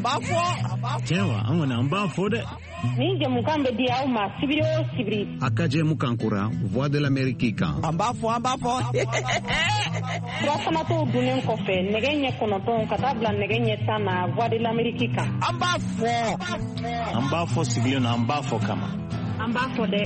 Cewa an wani an ba fo de. Ni jamukan be di aw ma sibiri o sibiri. Akaje mukankura Voix de l'Amérique kan. An ba fo. Furafana to dunnen kɔfɛ nɛgɛ ɲɛ 9 ka taa bila nɛgɛ ɲɛ 10 na Voix de l'Amérique kan. An b'a fɔ sigilen na an b'a fɔ kama. An b'a fɔ dɛ.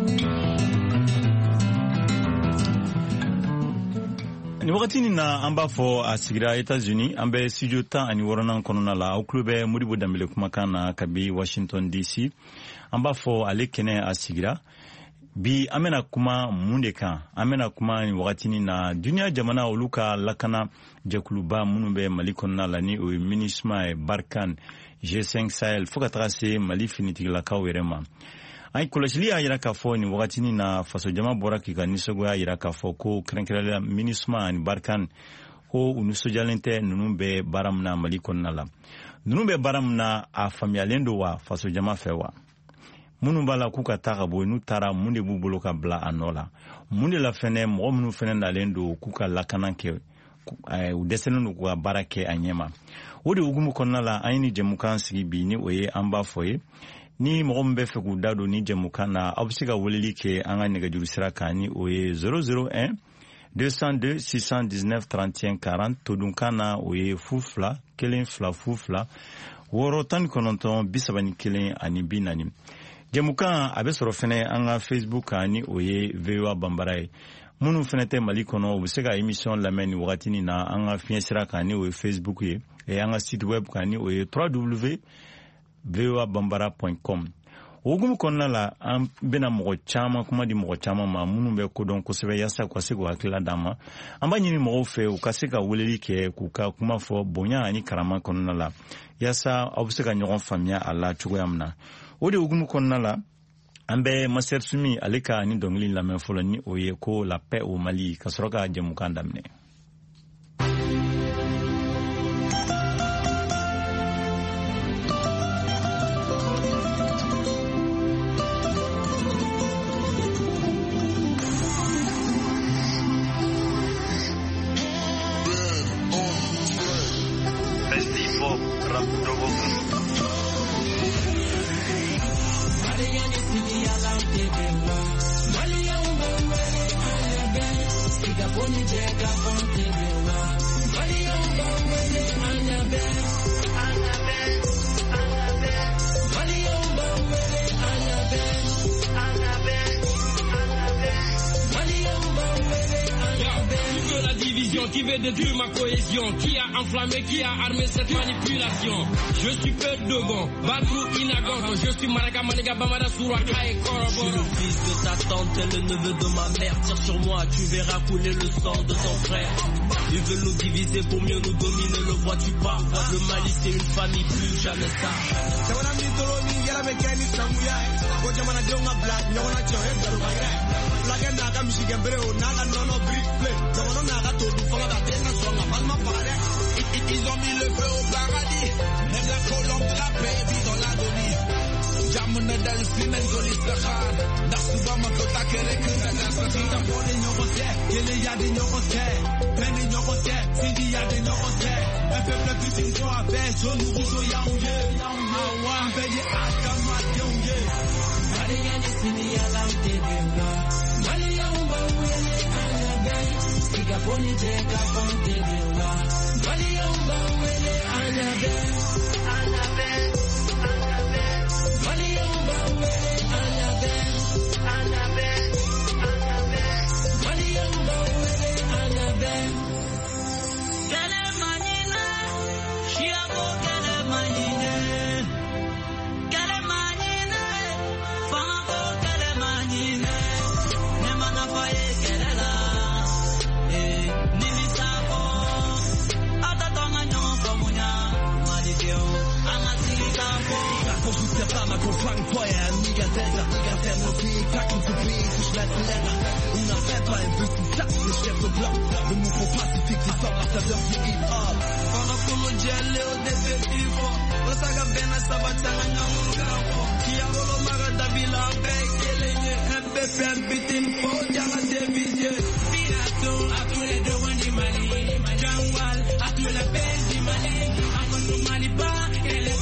Ni wagati ni na an b'a fɔ a sigira États-Unis an bɛ studio 16 kɔnɔna la aw tulo bɛ Modibo Dambele kumakan na kabi Washington DC an b'a fɔ ale kɛnɛ a sigira bi an bɛna kuma mun de kan an bɛna kuma ni wagati ni na duniya jamana olu ka lakana jɛkuluba minnu bɛ Mali kɔnɔna la ni o ye MINUSMA Barkan G5 Sahel fo ka taga se Mali finitigilakaw yɛrɛ ma. An kɔlɔsili y'a yira k'a fɔ nin wagati ni na faso jama bɔra k'i ka nisɔngoya yira k'a fɔ ko kɛrɛnkɛrɛnla MINUSMA ani Barkan ko u nisɔndiyalen tɛ ninnu bɛ baara min na Mali kɔnɔna la. Ninnu bɛ baara min na a faamuyalen don wa faso jama fɛ wa? Minnu b'a la k'u ka taa ka bɔ n'u taara mun de b'u bolo ka bila a nɔ la? Mun de la fɛnɛ mɔgɔ minnu fɛnɛ nalen don k'u ka lakana kɛ u dɛsɛlen don k'u ka baara kɛ a ɲɛma. O de hukumu kɔnɔna la an ye ni jɛmukan sigi bi ni o ye an b'a fɔ ye. Ni mɔgɔ min bɛ fɛ k'u da don ni jɛmukan na aw bɛ se ka weleli kɛ an ka nɛgɛjuru sira kan ni o ye 001 202 619 31 40 todunkan na o ye 02 12 02 619 31 ani 40. Jɛmukan a bɛ sɔrɔ fɛnɛ an ka Facebook kan ni o ye VOA Bambara ye. Minnu fɛnɛ tɛ Mali kɔnɔ u bɛ se ka émission lamɛn ni wagati ni na an ka fiɲɛ sira kan ni o ye Facebook ye an ka site web kan ni o ye www.voabambara.com. Ogumu kɔnɔna la an bɛna mɔgɔ caman kuma di mɔgɔ caman ma minnu bɛ kodɔn kosɛbɛ yasa u ka se k'u hakilila d'an ma. An b'a ɲini mɔgɔw fɛ u ka se ka weleli kɛ k'u ka kuma fɔ bonya ani karama kɔnɔna la yasa aw bɛ se ka ɲɔgɔn faamuya a la cogoya min na. O de hukumu kɔnɔna la an bɛ Master Sumi ale ka ni dɔnkili lamɛn fɔlɔ ni o ye ko la paix au Mali ka sɔrɔ ka jɛmukan daminɛ. Qui veut détruire ma cohésion, qui a enflammé, qui a armé cette manipulation. Je suis peu de bon, Badrou Inagon, je suis Maraga Maniga Bamada Souraka et Koroboro. Je suis le fils de ta tante et le neveu de ma mère. Tire sur moi, tu verras couler le sang de ton frère. Ils veulent nous diviser pour mieux nous dominer, le vois-tu pas? Le Mali c'est une famille, plus jamais ça. Ils ont mis le feu au paradis, même la colombe de la paix vit dans l'agonie. Jamuna del Simen Golis Sahar, Nasubama Kota Kerek, Nasabita Pone Nyogose, Kele Yadi Nyogose, Penny Nyogose, Sidi Yadi Nyogose, un peuple qui s'y voit avec, Son Rougeau Yaoundé, Awa, Veillé Akama Yaoundé. Mariani Sini Yalaute Bemba, Mariamba Wele Anabe, Sigaponi Jeka Ponte Bemba, Mariamba Wele Anabe, Anabe, Anabe, Mariamba Wele Anabe, Anabe, Anabe, Mariamba Wele Anabe. Kele Manina, Shiabo Kele Manina, Kele Manina, Fango Kele Manina, Nemana Faye Kele La, Nimisako, Atatonga Nyon Famunya, Malideo, Amatikako. Consulta fama con Francoya, Niga Tesa, Niga Temopi, Takin to be, Fischleitländer. Una Pepper, un petit sac, le chef de blanc. Le mouvement pacifique, c'est son ambassadeur qui hip hop. Pendant que le gel est au définitif, le saga Bena Sabatana Nyango, qui a volé Maradavila, Bekelene, MBP, Bitin, Fo, Diala Devidier. Pirato, à tous les deux, Wandi Mali, Jangwal, à tous les pays du Mali, à tous les Maliba, et les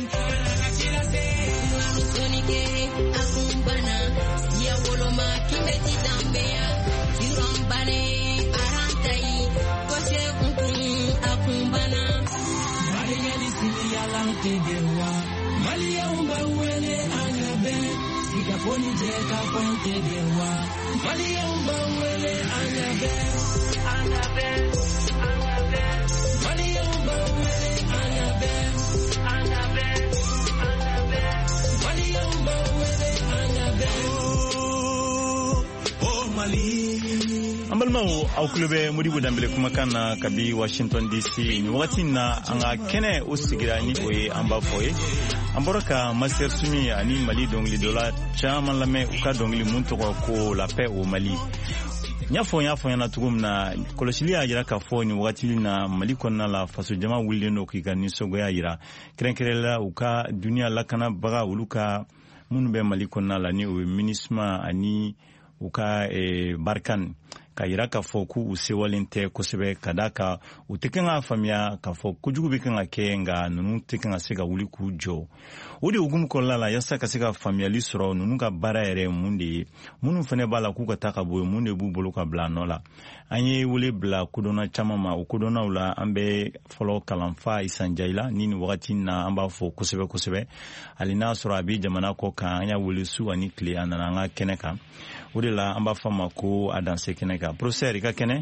Ambalmao au klube Modibo Dambele kumakana kabi Washington DC ni wakati na anga kene usigira ni oye amba foye amboraka master sumi ani Mali dongli dola chama lame uka dongli muntu ko la paix au Mali nyafo yana tugumna koloshilia yira ka fo ni wakati na Mali konna la faso jama wuleno kigani sogo ya yira krenkerela uka dunia lakana baga uluka munu be Mali konna la ni o minisma ani uka barkan ka yira ka fɔ ku u sewalen tɛ kosɛbɛ ka da ka u tɛ kan ka faamuya ka fɔ kojugu bɛ kan ka kɛ nka ninnu tɛ kan ka se ka wuli k'u jɔ o de hukumu kɔnɔna la yasa ka se ka faamuyali sɔrɔ ninnu ka baara yɛrɛ mun de ye minnu fana b'a la k'u ka taa ka bɔ yen mun de b'u bolo ka bila nɔ la an ye wele bila kodɔnna caman ma o kodɔnnaw la an bɛ fɔlɔ kalanfa Isanjayi la ni nin wagati na an b'a fɔ kosɛbɛ kosɛbɛ hali n'a sɔrɔ a bɛ jamana kɔ kan an y'a wele su ani tile a nana an ka kɛnɛ kan o de la an b'a fɔ a ma ko a danse kɛnɛ kan professeur i ka kɛnɛ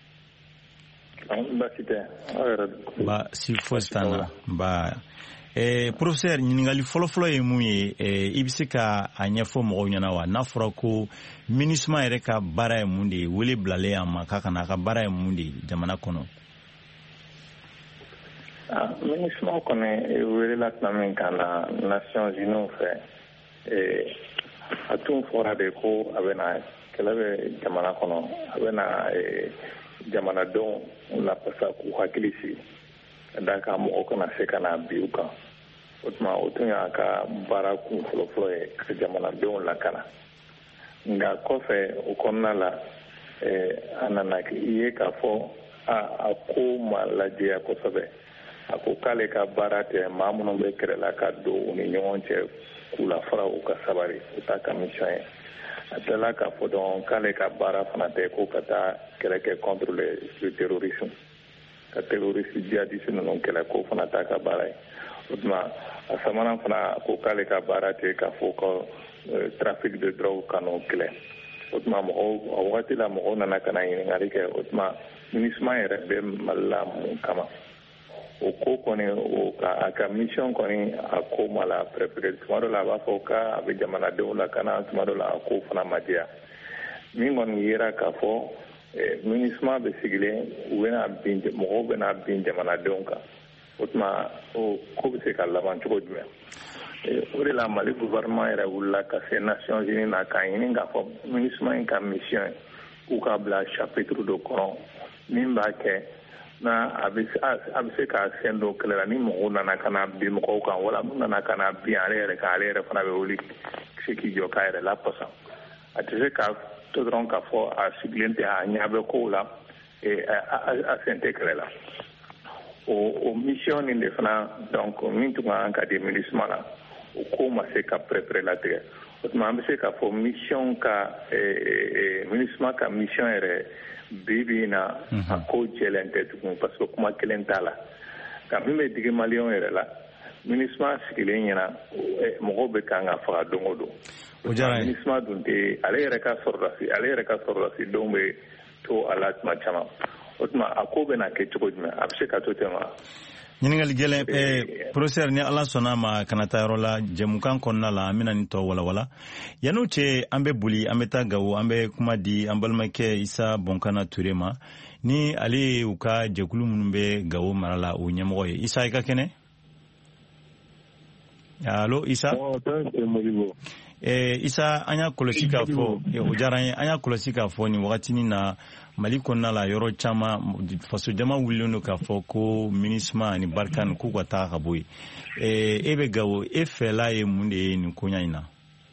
ba si fosi t'an na ba professeur ɲininkali fɔlɔfɔlɔ ye mun ye i bɛ se ka a ɲɛfɔ mɔgɔw ɲɛna wa n'a fɔra ko MINUSMA yɛrɛ ka baara ye mun de ye wele bilalen a ma k'a ka na a ka baara ye mun de ye jamana kɔnɔ MINUSMA kɔni welela tuma min kan na Nations Unies fɛ a tun fɔra de ko a bɛna kɛlɛ bɛ jamana kɔnɔ a bɛna jamanadenw lapasa k'u hakili sigi ka da kan mɔgɔ kana se ka na bi u kan o tuma o tun y'a ka baara kun fɔlɔfɔlɔ ye ka jamanadenw lakana nka kɔfɛ o kɔnɔna la a nana ye k'a fɔ a ko ma lajɛya kosɛbɛ a ko k'ale ka baara tɛ maa minnu bɛ kɛrɛla ka don u ni ɲɔgɔn cɛ k'u la fara u ka sabari u ta ka mission ye a tilala k'a fɔ dɔn k'ale ka baara fana tɛ ko ka taa kɛlɛ kɛ contre le terrorisme ka terroriste djihadiste ninnu kɛlɛ ko fana t'a ka baara ye o tuma a sabanan fana ko k'ale ka baara tɛ k'a fɔ ko trafic de drogue ka n'o kɛlɛ o tuma mɔgɔw a wagati la mɔgɔw nana ka na ɲininkali kɛ o tuma MINUSMA yɛrɛ bɛ Mali la mun kama o ko kɔni a ka mission kɔni a ko ma la prépare tuma dɔ la a b'a fɔ k'a bɛ jamanadenw lakana tuma dɔ la a ko fana ma diya min kɔni yera k'a fɔ MINUSMA bɛ sigilen mɔgɔw bɛna bin jamanadenw kan o tuma o ko bɛ se ka laban cogo jumɛn o de la Mali gouvernement yɛrɛ wulila ka se Nations Unies na k'a ɲini k'a fɔ MINUSMA in ka mission k'u ka bila chapitre dɔ kɔnɔ min b'a kɛ na a bɛ se ka sen dɔ kɛlɛ la ni mɔgɔw nana ka na bin mɔgɔw kan wala n'u nana ka na bin ale yɛrɛ fana bɛ wuli se k'i jɔ k'a yɛrɛ lapasa a tɛ se ka to dɔrɔn k'a fɔ a sigilen tɛ a ɲɛ bɛ kow la a sen tɛ kɛlɛ la o mission nin de fana donc min tun kan ka di MINUSMA la o ko ma se ka prépare latigɛ o tuma an bɛ se k'a fɔ mission ka MINUSMA ka mission yɛrɛ bibi na a ko jɛlen tɛ tugun parce que kuma kelen t'a la ka min bɛ digi maliyɛnw yɛrɛ la MINUSMA sigilen ɲɛna mɔgɔw bɛ kan ka faga don o don MINUSMA dun tɛ ale yɛrɛ ka sɔrɔdasi denw bɛ to a la tuma caman o tuma a ko bɛna kɛ cogo jumɛn a bɛ se ka to ten wa ɲininkali gɛlɛn professeur ni ala sɔnna ma kana taa yɔrɔ la jɛmukan kɔnɔna la an bɛna nin tɔ walawala yan'o cɛ an bɛ boli an bɛ taa Gawo an bɛ kuma di an balimakɛ Isa Bɔnkana Ture ma ni ale ye u ka jɛkulu minnu bɛ Gawo mara la o ɲɛmɔgɔ ye Isa i ka kɛnɛ allo Isa Isa an y'a kɔlɔsi k'a fɔ o diyara an ye an y'a kɔlɔsi k'a fɔ nin wagatinin na Mali kɔnɔna la yɔrɔ caman faso jama wulilen don k'a fɔ ko MINUSMA ani Barkan k'u ka taa ka bɔ yen e bɛ Gawo e fɛla ye mun de ye nin koɲa in na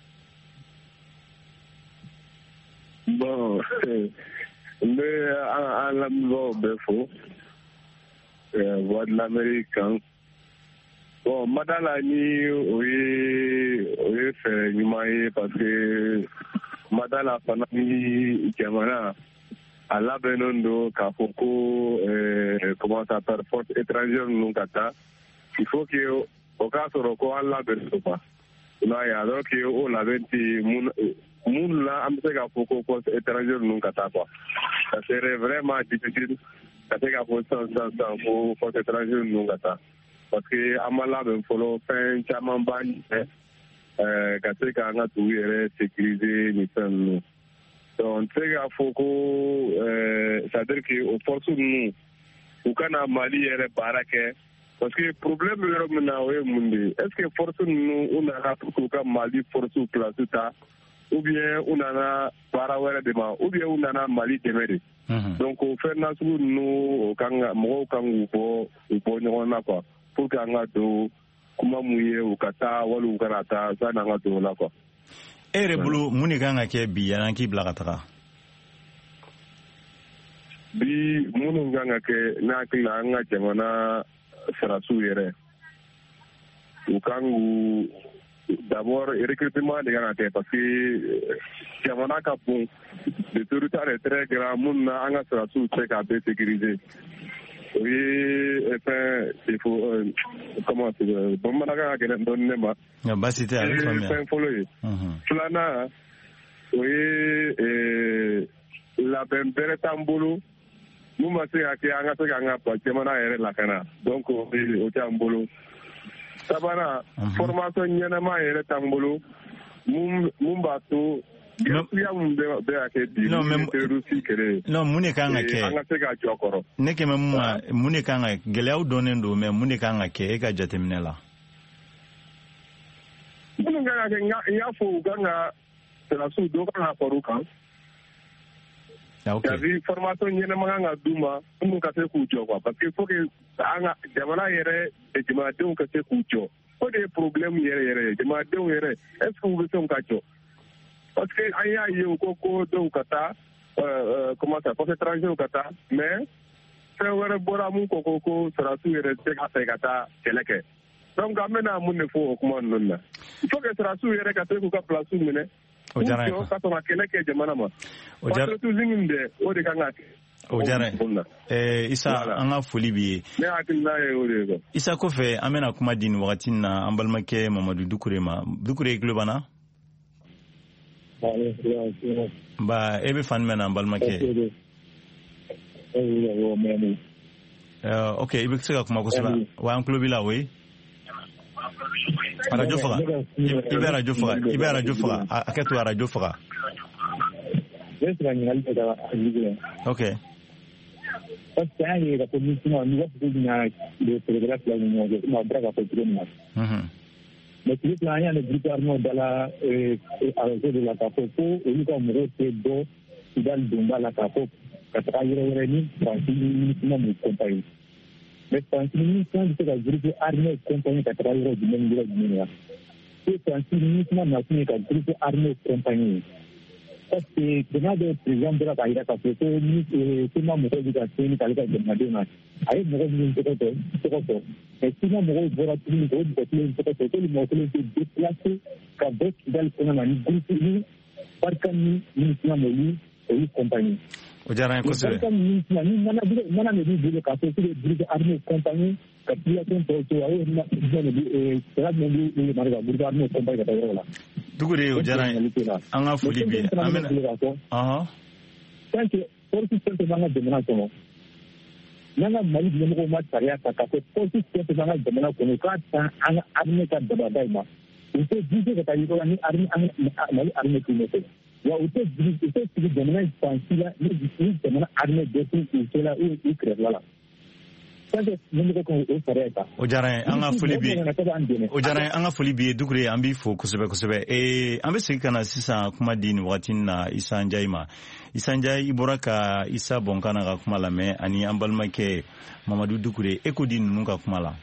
bon n bɛ an lamɛnbagaw bɛɛ fɔ voix de l'Amérique kan bon madala ni o ye fɛɛrɛ ɲuman ye parce que madala fana ni jamana a labɛnnen don k'a fɔ ko comment ça s'appelle force étrangère ninnu ka taa il faut que o k'a sɔrɔ ko an labɛnnen don quoi n'a ye alors que o labɛn tɛ mun na an bɛ se k'a fɔ ko force étrangère ninnu ka taa quoi ça serait vraiment difficile ka se k'a fɔ sisan ko force étrangère ninnu ka taa parce que an ma labɛn fɔlɔ fɛn caman b'a ɲɛ ka se k'an ka dugu yɛrɛ sécuriser ni fɛn ninnu donc n tɛ se k'a fɔ ko c'est à dire que o force ninnu u kana Mali yɛrɛ baara kɛ parce que problème yɔrɔ min na o ye mun de ye est ce que force ninnu u nana pour k'u ka Mali force place ta ou bien u nana baara wɛrɛ de ma ou bien u nana Mali dɛmɛ de donc o fɛn nasugu ninnu mɔgɔw kan k'u bɔ ɲɔgɔn na quoi pour que an ka don kuma mun ye u ka taa wali u kana taa sanni an ka don o la quoi. E yɛrɛ bolo mun de kan ka kɛ bi yanni an k'i bila ka taga? Bi minnu kan ka kɛ ne hakili la an ka jamana sarasiw yɛrɛ u kan k'u d'abord recrutement de kan ka kɛ parce que jamana ka bon le territoire est très grand minnu na an ka sarasiw tɛ k'a bɛɛ sécuriser o ye fɛn comment bamanankan ka gɛlɛn dɔɔnin ne ma. Basi tɛ a bɛ faamuya. Fɛn fɔlɔ ye. Filanan o ye labɛn bɛrɛ t'an bolo mun ma se ka kɛ an ka se k'an ka jamana yɛrɛ lakana donc o t'an bolo. Sabanan formation ɲɛnama yɛrɛ t'an bolo mun b'a to gɛlɛya mun bɛ ka kɛ bi Rusi kɛlɛ. Non mun de kan ka kɛ? An ka se ka jɔ kɔrɔ. Ne kɛmɛ mun de kan ka gɛlɛyaw dɔnnen don mais mun de kan ka kɛ e ka jateminɛ la? Minnu kan ka kɛ n y'a fɔ u kan ka sarasiw dɔ kan ka fara u kan. Kabi formation ɲɛnama kan ka d'u ma minnu ka se k'u jɔ quoi parce que il faut que an ka jamana yɛrɛ jamanadenw ka se k'u jɔ o de ye problème yɛrɛ ye jamanadenw yɛrɛ est ce que u bɛ se ka jɔ parce que an y'a ye u ko dɔw ka taa comment ça force étrangère ka taa mais fɛn wɛrɛ bɔra mun ko sarasiw yɛrɛ tɛ ka fɛ ka taa kɛlɛ kɛ donc an bɛna mun de fɔ o kuma ninnu na il faut que sarasiw yɛrɛ ka se k'u ka place minɛ o diyara n ye ka sɔrɔ ka kɛlɛ kɛ jamana ma patriotisme de o de kan ka kɛ. O diyara n ye Isa an ka foli b'i ye. Ne hakilina ye o de ye quoi. Isa kɔfɛ an bɛna kuma di nin wagati na an balimakɛ Mamadu Dukure ma. Dukure i tulo b'an na? Ba e bɛ fan jumɛn na an balimakɛ? Ok i bɛ se ka kuma kosɛbɛ wa an tulo b'i la o ye. Radio faga i bɛ radio faga a kɛ to radio faga. Ok. Parce que an ye ka fɔ mission ni waati dun na le progrès fila ni ɲɔgɔn cɛ ma bɛra ka fɔ cogo min na. Mais tile fila an y'a le groupe armé da la arajo de la k'a fɔ ko olu ka mɔgɔw tɛ bɔ Sudan donba la k'a fɔ ka taga yɔrɔ wɛrɛ ni Faransi ni MINUSMA m'u compagnie. Mais Faransi ni MINUSMA bɛ se ka groupe armé compagnie ka taga yɔrɔ jumɛn ni yɔrɔ jumɛn na. Ko Faransi ni MINUSMA na kun ye ka groupe armé compagnie. Parce que jamana dɔ président bɔra k'a jira k'a fɔ ko sema mɔgɔw bɛ ka tiɲɛni k'ale ka jamanadenw na a ye mɔgɔ minnu tɔgɔ fɔ mais sema mɔgɔw bɔra tuguni k'o mɔgɔ kelen tɔgɔ fɔ k'olu mɔgɔ kelen tɛ déplacé ka bɔ Kidali kɔnɔna na ni groupe ni Barkhane ni MINUSMA olu compagnie. O diyara n ye kosɛbɛ. Barkhane ni MINUSMA ni mana de b'u bolo k'a fɔ k'u bɛ groupe armé compagnie ka population tɔw to a y'o sira jumɛn b'u mari ka groupe armé compagnie ka taa yɔrɔ la. Dugure o diyara n ye an ka foli bi an bɛna. Tant que force fɛn b'an ka jamana kɔnɔ n'an ka Mali ɲɛmɔgɔw ma sariya ta k'a fɔ force fɛn b'an ka jamana kɔnɔ k'a ta an ka armée ka dabada in ma u tɛ bouger ka taa yɔrɔ la ni Mali armée t'u nɔfɛ wa u tɛ sigi jamana in fan si la ni jamana armée bɛɛ t'u to la u kɛrɛfɛla la. O diyara n ye an ka foli bi o diyara n ye an ka foli bi Dukure an b'i fo kosɛbɛ kosɛbɛ an bɛ segin ka na sisan kuma di nin wagati na Isa Njayi ma. Isa Njayi i bɔra ka Isa Bɔnkana ka kuma lamɛn ani an balimakɛ Mamadu Dukure e ko di ninnu ka kuma la.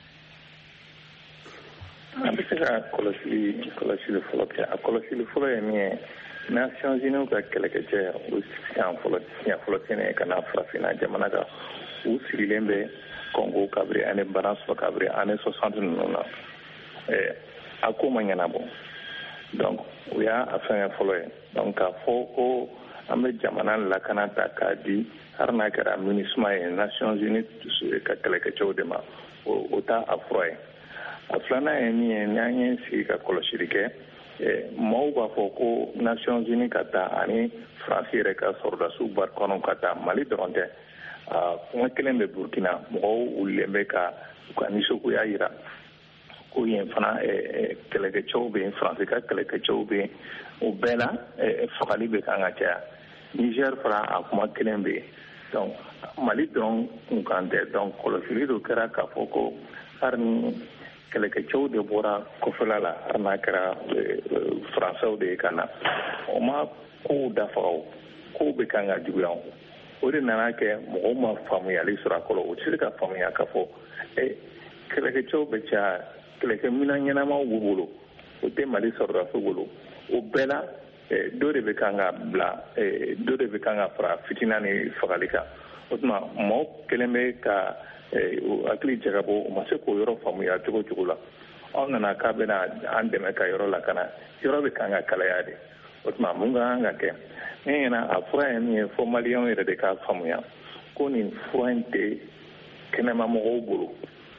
An bɛ se ka kɔlɔsili fɔlɔ kɛ a kɔlɔsili fɔlɔ ye min ye Nations Unies ka kɛlɛkɛcɛ o siɲɛ fɔlɔ tɛnɛ ka na farafinna jamana kan u sirilen bɛ Congo kabiri ani Baran sɔrɔ kabiri ani 60 ninnu na a ko ma ɲɛnabɔ donc o y'a fɛngɛ fɔlɔ ye donc k'a fɔ ko an bɛ jamana lakana ta k'a di hali n'a kɛra MINUSMA ye Nations Unies ka kɛlɛkɛcɛw de ma o t'a a fura ye a filanan ye min ye n'an ye sigi ka kɔlɔsili kɛ maaw b'a fɔ ko Nations Unies ka taa ani France yɛrɛ ka sɔrɔdasiw bari kɔnɔ ka taa Mali dɔrɔn tɛ kuma kelen bɛ Burkina mɔgɔw wulilen bɛ ka u ka nisɔngoya jira ko yen fana kɛlɛkɛcɛw bɛ yen France ka kɛlɛkɛcɛw bɛ yen o bɛɛ la fagali bɛ kan ka caya Niger fana a kuma kelen bɛ yen donc Mali dɔrɔn kunkan tɛ donc kɔlɔsili dɔ kɛra k'a fɔ ko hali ni kɛlɛkɛcɛw de bɔra kɔfɛla la hali n'a kɛra Faransɛw de ye ka na o ma kow dafa o kow bɛ kan ka juguya o de nana kɛ mɔgɔw ma faamuyali sɔrɔ a kɔrɔ o tɛ se ka faamuya k'a fɔ kɛlɛkɛcɛw bɛ caya kɛlɛkɛminɛn ɲɛnamaw b'u bolo o tɛ Mali sɔrɔdasiw bolo o bɛɛ la dɔ de bɛ kan ka bila dɔ de bɛ kan ka fara fitina ni fagali kan o tuma maaw kelen bɛ ka hakili jagabɔ o ma se k'o yɔrɔ faamuya cogo cogo la aw nana k'a bɛna an dɛmɛ ka yɔrɔ lakana yɔrɔ bɛ kan ka kalaya de o tuma mun ka kan ka kɛ ne ɲɛna a fura ye min ye fɔ maliyɛnw yɛrɛ de k'a faamuya ko nin fura in tɛ kɛnɛmamɔgɔw bolo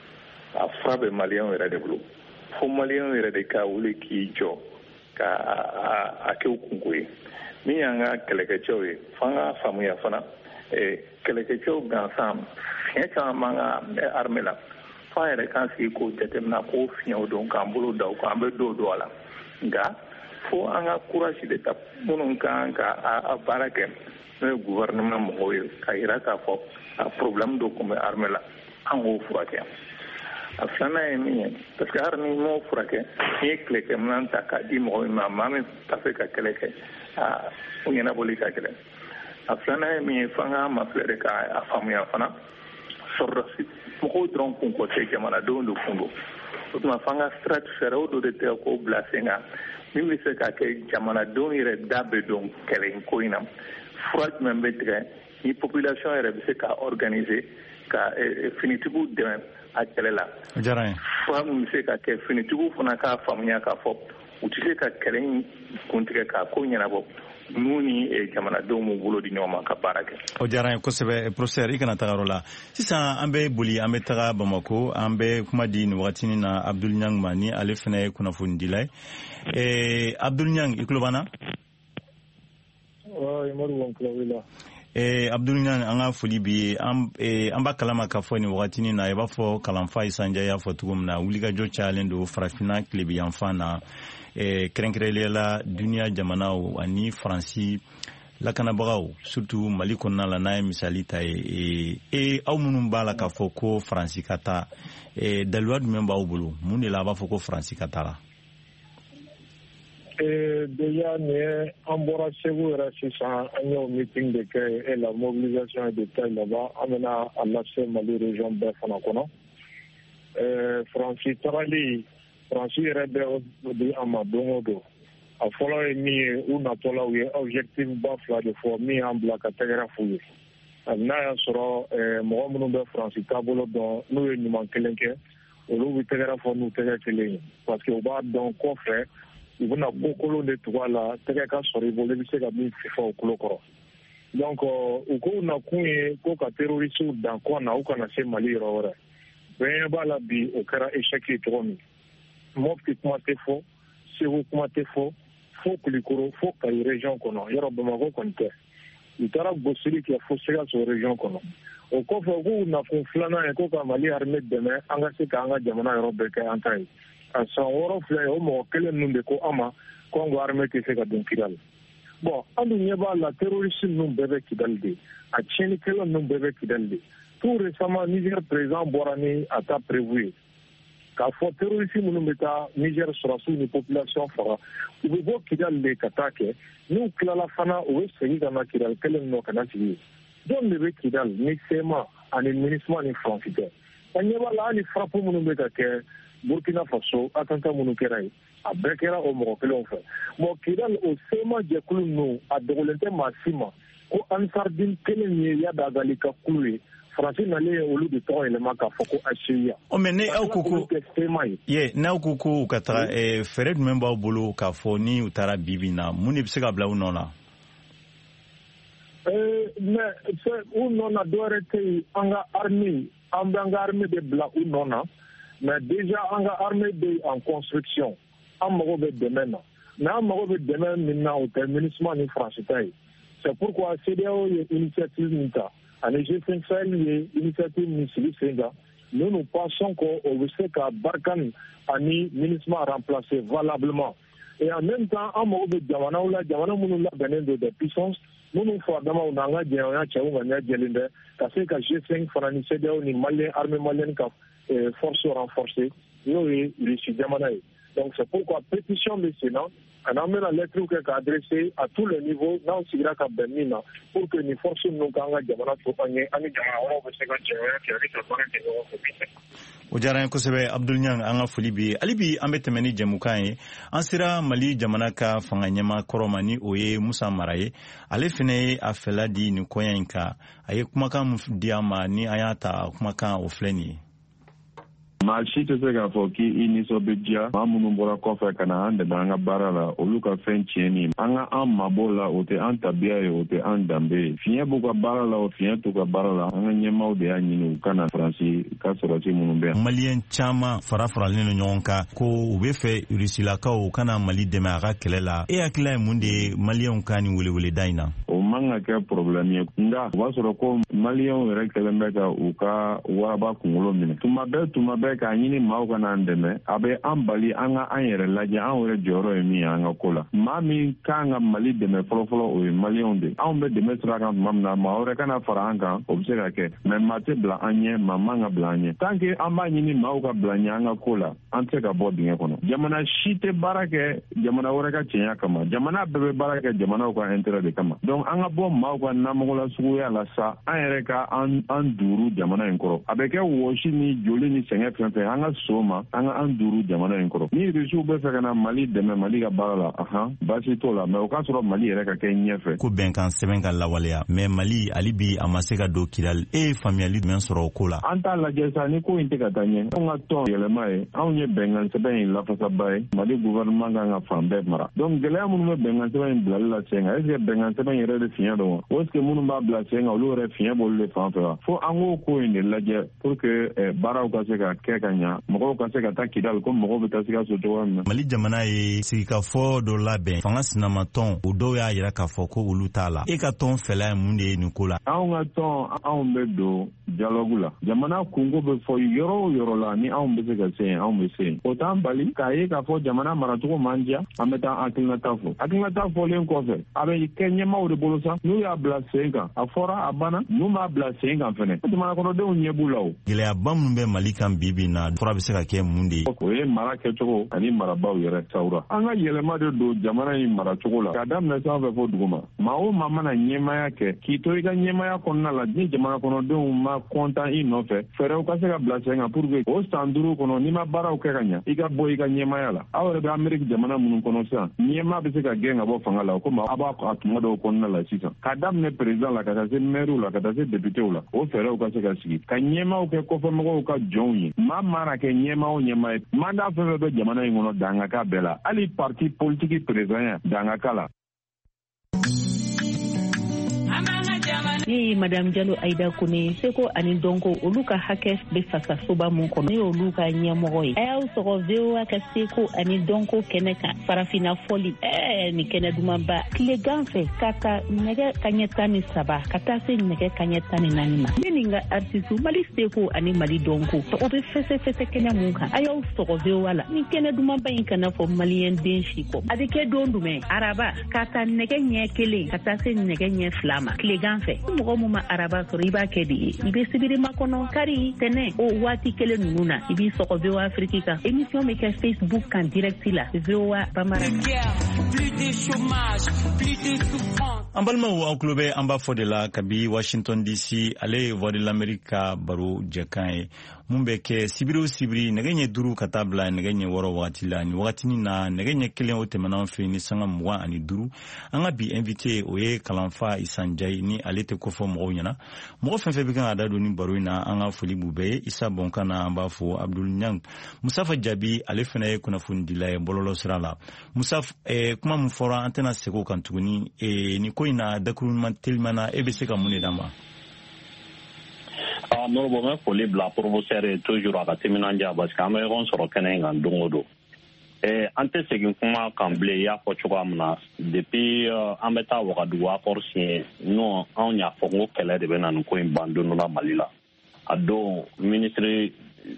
a fura bɛ maliyɛnw yɛrɛ de bolo fɔ maliyɛnw yɛrɛ de ka wuli k'i jɔ ka a kɛ u kunko ye min y'an ka kɛlɛkɛcɛw ye f'an ka faamuya fana kɛlɛkɛcɛw gansan fiɲɛ caman b'an ka armée la f'an yɛrɛ k'an sigi k'o jateminɛ k'o fiɲɛw dɔn k'an bolo da o kan an bɛ dɔw don a la nka fo an ka courage de ta minnu kan ka a baara kɛ n'o ye gouvernement mɔgɔw ye ka jira k'a fɔ a problème dɔ tun bɛ armée la an k'o furakɛ a filanan ye min ye parce que hali ni m'o furakɛ n'i ye kɛlɛkɛminɛn ta k'a di mɔgɔ min ma maa min t'a fɛ ka kɛlɛ kɛ o ɲɛnabɔli ka gɛlɛn a filanan ye min ye f'an ka mafilɛ de k'a faamuya fana sɔrɔdasi mɔgɔw dɔrɔn kun kɔ tɛ jamanadenw de kun don o tuma f'an ka fɛɛrɛw dɔ de tigɛ k'o bila sen kan min bɛ se ka kɛ jamanadenw yɛrɛ da bɛ don kɛlɛ ko in na fura jumɛn bɛ tigɛ ni population yɛrɛ bɛ se ka organiser ka finitigiw dɛmɛ a kɛlɛ la fura min bɛ se ka kɛ finitigiw fana k'a faamuya k'a fɔ u tɛ se ka kɛlɛ in kuntigɛ k'a ko ɲɛnabɔ n'u ni jamanadenw m'u bolo di ɲɔgɔn ma ka baara kɛ. O diyara n ye kosɛbɛ professeur i kana taga yɔrɔ la sisan an bɛ boli an bɛ taga Bamako an bɛ kuma di nin wagatinin na Abdul Niang ma ni ale fana ye kunnafoni dila ye Abdul Niang i tulo b'an na. Abdul Niang an ka foli bi an b'a kalama k'a fɔ nin wagatinin na i b'a fɔ kalanfa Isanja y'a fɔ cogo min na wulikajɔ cayalen don farafinna tilebiyanfan na kɛrɛnkɛrɛnnenya la duniya jamanaw ani Faransi lakanabagaw surtout Mali kɔnɔna la n'a ye misali ta ye aw minnu b'a la k'a fɔ ko Faransi ka taa daliluwa jumɛn b'aw bolo mun de la a b'a fɔ ko Faransi ka taa la. Déjà ni an bɔra Segu yɛrɛ sisan an y'o meeting de kɛ et la mobilisation est de taille là-bas an bɛna a lase Mali région bɛɛ fana kɔnɔ Faransi tagali Faransi yɛrɛ bɛ di an ma don o don a fɔlɔ ye min ye u natɔla u ye objectif ba fila de fɔ min y'an bila ka tɛgɛrɛ f'u ye n'a y'a sɔrɔ mɔgɔ minnu bɛ Faransi taabolo dɔn n'u ye ɲuman kelen kɛ olu bɛ tɛgɛrɛ fɔ n'u tɛgɛ kelen ye parce que u b'a dɔn kɔfɛ u bɛna ko kolon de tugu a la tɛgɛ ka sɔrɔ i bolo i bɛ se ka min fifa o kulo kɔrɔ donc u ko nakun ye ko ka terrorisiw dan kɔ na u kana se Mali yɔrɔ wɛrɛ bɛɛ b'a la bi o kɛra échec ye cogo min Mopti kuma tɛ fɔ Segu kuma tɛ fɔ fo Kulikoro fo Kayi région kɔnɔ yɔrɔ Bamako kɔni tɛ u taara gosili kɛ fo Sikaso région kɔnɔ o kɔfɛ k'u nakun filanan ye ko ka Mali armée dɛmɛ an ka se k'an ka jamana yɔrɔ bɛɛ kɛ an ta ye a san 6 filɛ o mɔgɔ kelen ninnu de ko an ma ko an ko armée tɛ se ka don Kidali bon an dun ɲɛ b'a la terroriste ninnu bɛɛ bɛ Kidali de a tiɲɛnikɛla ninnu bɛɛ bɛ Kidali de tout récemment Niger président bɔra ni a ta prévu ye k'a fɔ terroriste minnu bɛ taa Niger sɔrɔsiw ni population faga u bɛ bɔ Kidali de ka taa kɛ n'u tilala fana u bɛ segin ka na Kidali kelen nɔ ka na sigi ye jɔn de bɛ Kidali ni SEMA ani MINUSMA ni Faransi tɛ an ɲɛ b'a la hali frappe minnu bɛ ka kɛ Burkina Faso attentat minnu kɛra ye a bɛɛ kɛra o mɔgɔ kelenw fɛ bon Kidali o SEMA jɛkulu ninnu a dogolen tɛ maa si ma ko Ansar Dine kelen ye Yada Gali ka kulu ye France n'allait au lieu de temps élément qu'a fait HCIA. Oh mais ne au kuku ye na au kuku ukatra Fred memba bolo ka foni utara bibina muni bisega bla unona mais c'est on a doit être anga armée de bla unona mais déjà anga armée de en construction en mago de demain na mago de demain maintenant au terminissement ni France taille. C'est pourquoi CDAO est initiative Nita. En G5 Sahel est initiative Nisili Senga. Nous pensons qu'au sait qu'à Barkhane, Ani, ministre a remplacé valablement. Et en même temps, en mode de Diamana ou la Diamana Mounoula Benin de puissance, nous faisons d'abord on a Diamana Tchaoumania Djelinde, parce que G5 Fanani CDAO ni Malien, armée malienne, force renforcée, nous et les Diamana. Donc c'est pourquoi pétition du Sénat, on amène la lettre qui est adressée à tous les niveaux dans le Sigra Kabemina pour que nous forcions nos gangs de Diamana pour gagner un Diamana au Sénégal qui arrive à Barkhane. Ojara kosebe Abdul Nyang anga fulibi alibi ambete meni jamukai ansira Mali jamana ka fanga nyama koromani oye Musa Maraye ale fene afela di ni koyanka aye kumaka mdiama ni ayata kumaka ofleni Malchi te se ka fo ki iniso bedia mamunu bora kofa kana ande banga barala oluka fencheni anga am mabola ote antabia e ote andambe fien buka barala o fien to ka barala anga nyema o de anyinu kana franci ka sorati munumbe malien chama farafara leno nyonka ko ubefe urisila ka o kana Mali deme aga kelela e akila munde malien kani wele daina o manga ke problème nda wasoro ko malien re kelembeka uka waba kungulo mine tumabe ka nyini mauka na ndeme abe ambali anga anyere laje anwere joro emi anga kola mami kanga Mali deme folofolo o Mali onde ambe deme sraka mamna maore kana faranga obsega ke mais mate bla anye mamanga blanye tanke amba nyini mauka blanye anga kola anteka bodi kono jamana shite barake jamana oreka chenya kama jamana bebe barake jamana ko intérêt de kama donc anga bo mauka namola suya la sa anyere ka an duru jamana enkoro abeke woshi ni joli ni senga anga soma anga anduru jamana enkoro ni reju be fe kana Mali deme Mali ga barala basi tola me o ka soro Mali reka ke nyefe ko benkan sebenga lawalea me Mali alibi amaseka do kilal e familiali men soro kola anta la jesa ni ko inte katanye nga to yele mai awnye bengan seben la fasa bay Mali gouvernement nga fambe mara donc gele amunu me bengan seben blalla senga est bengan seben yere de fien do oske munu ba bla senga o lo re fien bo le fanfa fo ango ko inde laje pour que baraw ka se ka kekanya mogo ka se ka ta kidal ko mogo be ta se ka so to Mali jamana ye sika fo do laben fanga sinama ton o do ya yira ka fo ko ulutala e ka ton fela munde ni kola awnga ton awmbe do dialogue la jamana kungo be fo yoro la ni awmbe se ka se awmbe se o tambali ka ye ka fo jamana maratuko manja ameta akinga tafo len ko fe abe kenye ma o de bolosa nu ya blasenga afora abana nu ma blasenga fene jamana ko do nyebulawo gele abam be Mali kan bibi na fora be se ka ke munde ko e mara ke chogo ani mara baw yere saura anga yelema de do jamana ni mara chogo la kadam na sa fo duguma ma o mama na nyema yake kito iga nyema ya konna la ni jamana kono do ma konta inofe fere o ka se ka blasenga pour que o standuru kono ni ma bara o kanya iga boy iga nyema ya la awre be America jamana munun kono sa nyema be se ka genga bo fanga la ko ma aba ko atuma do konna la sisa kadam ne president la kata se meru la kata se député la o fere o ka se ka sigi ka nyema o ke ko fo mo ka jonyi mama ke nyema o nyema manda febe be jamana ngono danga ka bela ali parti politique président danga kala ni Madame Diallo Aïda Kone seko ani donko oluka hakes be fasa soba mun kono ni oluka nyamogoy ayaw soko vewa ka seko ani donko keneka farafina foli ni kene dumamba kile ganfe kaka nege kanyetani saba kata se nege kanyetani nanima meninga artisu Mali seko ani Mali donko to obe fese kenya munka ayaw soko vewa la ni kene dumamba inkana fo Malien denshiko adike dondume araba kata nege nyekele kata se nege nye flama kile ganfe mogo muma araba soro iba kedi ibe sibiri makono kari tene o wati kele nuna ibi soko VOA Afrique ka émission me ka Facebook kan direct la VOA Bamara des chômages, plus de souffrance. En balimaw aw tulo bɛ an b'a fɔ de la kabi Washington DC ale voix de l'Amérique ka baro jɛkan ye mun bɛ kɛ sibiri o sibiri nɛgɛ ɲɛ 5 ka taa bila nɛgɛ ɲɛ 6 wagati la ni wagatinin na nɛgɛ ɲɛ 1 o tɛmɛna an fɛ ni sanga 25 an ka bi invité o ye kalanfa Isan Jayi ni ale tɛ kofɔ mɔgɔw ɲɛna mɔgɔ fɛn fɛn bɛ kan ka da don ni baro in na an ka foli b'u bɛɛ ye Isa Bɔnkana an b'a fɔ Abdul Nyang Musafa Jabi ale fana ye kunnafoni dila ye bɔlɔlɔ sira la Musaf kuma mun fɔra an tɛna segin o kan tuguni ni ko in na dakuruɲuman telimana e bɛ se ka mun de d'an ma Morobo bɛ foli bila professeur ye toujours a ka timinandiya parce que an bɛ ɲɔgɔn sɔrɔ kɛnɛ in kan don o don an tɛ segin kuma kan bilen i y'a fɔ cogoya min na depuis an bɛ taa Wagadugu accord signé non anw y'a fɔ ko kɛlɛ de bɛ na nin ko in ban don dɔ la Mali la a don ministre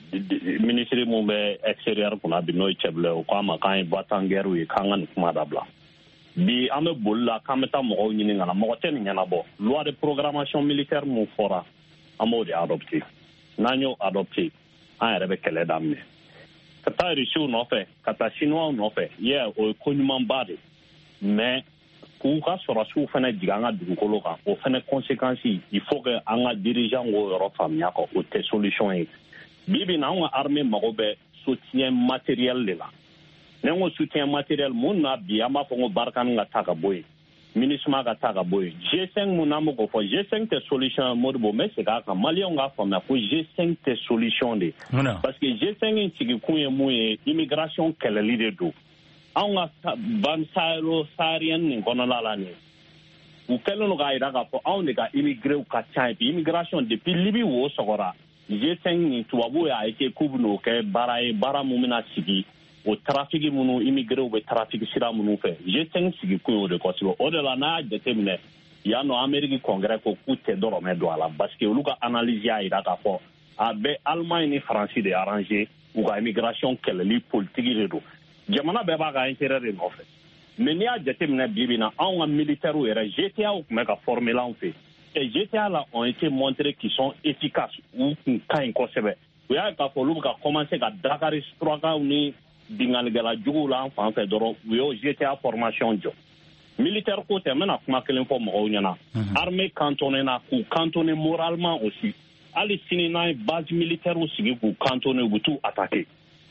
mun bɛ extérieur kunna bi n'o ye Cɛbilɛ o k'a ma k'an ye va-t-en guerre ye k'an ka nin kuma dabila bi an bɛ boli la k'an bɛ taa mɔgɔw ɲini ka na mɔgɔ tɛ nin ɲɛnabɔ loi de programmation militaire mun fɔra an b'o de adopté n'an y'o adopté an yɛrɛ bɛ kɛlɛ daminɛ ka taa Rusiw nɔfɛ ka taa Chinois nɔfɛ o ye ko ɲumanba de mais k'u ka sɔrɔsiw fana jigin an ka dugukolo kan o fana conséquence il faut que an ka dirigeant k'o yɔrɔ faamuya quoi o tɛ solution ye bi bi na an ka armée mago bɛ soutien matériel de la ne ko soutien matériel mun na bi an b'a fɔ ko Barkhane ka taa ka bɔ yen MINUSMA ka taa ka bɔ yen G5 mun n'an bɛ k'o fɔ G5 tɛ solution Modibo n bɛ segin a kan maliyɛnw k'a faamuya ko G5 tɛ solution de parce que G5 in sigikun ye mun ye immigration kɛlɛli de don anw ka ban saharienne nin kɔnɔna la nin u kɛlen don k'a jira k'a fɔ anw de ka immigré ka ca et immigration depuis Libye wo sɔgɔra G5 nin tubabuw y'a été k'u bɛn'o kɛ baara ye baara mun bɛna sigi o trafic minnu immigré bɛ trafic sira minnu fɛ G5 sigi kun y'o de kosɛbɛ o de la n'a y'a jateminɛ yan nɔ Amérique congrès ko k'u tɛ dɔrɔmɛ don a la parce que olu ka analyse y'a jira k'a fɔ a bɛ Allemagne ni France de arrangé u ka immigration kɛlɛli politique de don jamana bɛɛ b'a ka intérêt de nɔfɛ mais n'i y'a jateminɛ bi bi na anw ka militaires yɛrɛ GTA tun bɛ ka former anw fɛ et GTA là ont été montrés qu'ils sont efficaces u kun ka ɲi kosɛbɛ u y'a k'a fɔ olu bɛ ka commencer ka Dakar surakaw ni bingaligala juguw la an fan fɛ dɔrɔn u y'o GTA formation jɔ militaire ko tɛ n bɛna kuma kelen fɔ mɔgɔw ɲɛna armée cantonné na k'u cantonné moralement aussi hali sini n'an ye base militaire sigi k'u cantonné u bɛ t'u attaquer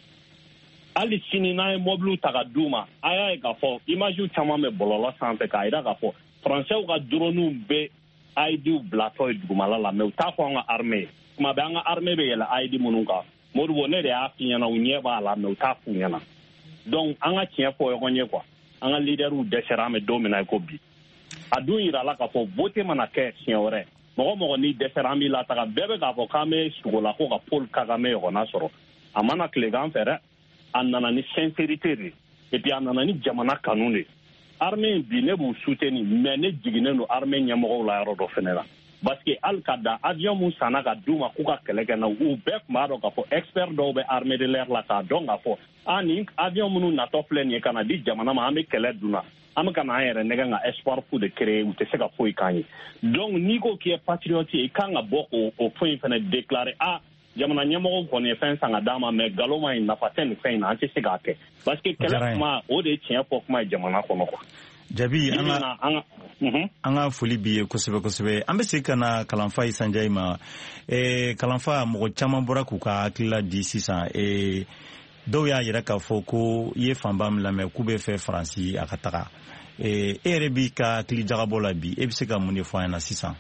hali sini n'an ye mobiliw ta ka d'u ma a y'a ye k'a fɔ image caman bɛ bɔlɔlɔ sanfɛ k'a jira k'a fɔ français ka drone bɛ AID bilatɔ ye dugumala la mais u t'a fɔ an ka armée ye tuma bɛɛ an ka armée bɛ yɛlɛ AID minnu kan Modibo ne de y'a f'i ɲɛna u ɲɛ b'a la mais u t'a f'u ɲɛna donc an ka tiɲɛ fɔ ɲɔgɔn ye quoi an ka leaderw dɛsɛra an bɛ don min na i ko bi a dun yira la k'a fɔ vote mana kɛ siɲɛ wɛrɛ mɔgɔ n'i dɛsɛra an b'i lataga bɛɛ bɛ k'a fɔ k'an bɛ Sogola ko ka Paul Kagame ɲɔgɔnna sɔrɔ a mana tilegan fɛ dɛ a nana ni sincérité de et puis a nana ni jamana kanu de armée bi ne b'u soutenir mais ne jiginnen don armée ɲɛmɔgɔw la yɔrɔ dɔ fɛnɛ la parce que hali ka da avion mun sanna ka d'u ma k'u ka kɛlɛ kɛ na u bɛɛ tun b'a dɔn k'a fɔ expert dɔw bɛ armée de l'air la k'a dɔn k'a fɔ ni avion minnu natɔ filɛ nin ye ka na di jamana ma an bɛ kɛlɛ dun na an bɛ ka na an yɛrɛ nɛgɛ ka espoir fu de créer u tɛ se ka foyi k'an ye donc n'i ko k'i ye patriote ye i kan ka bɔ o fɛn in fana déclarer jamana ɲɛmɔgɔw kɔni ye fɛn san ka d'a ma mais galon in nafa tɛ nin fɛn in na an tɛ se k'a kɛ parce que kɛlɛ kuma o de ye tiɲɛ fɔ kuma ye jamana kɔnɔ quoi. Jabi an ka foli b'i ye kosɛbɛ kosɛbɛ an bɛ segin ka na kalanfa Isan Jayi ma kalanfa mɔgɔ caman bɔra k'u ka hakilila di sisan dɔw y'a jira k'a fɔ ko i ye fanba min lamɛn k'u bɛ fɛ Faransi a ka taga e yɛrɛ b'i ka hakili jagabɔ la bi e bɛ se ka mun de fɔ an ɲɛna sisan.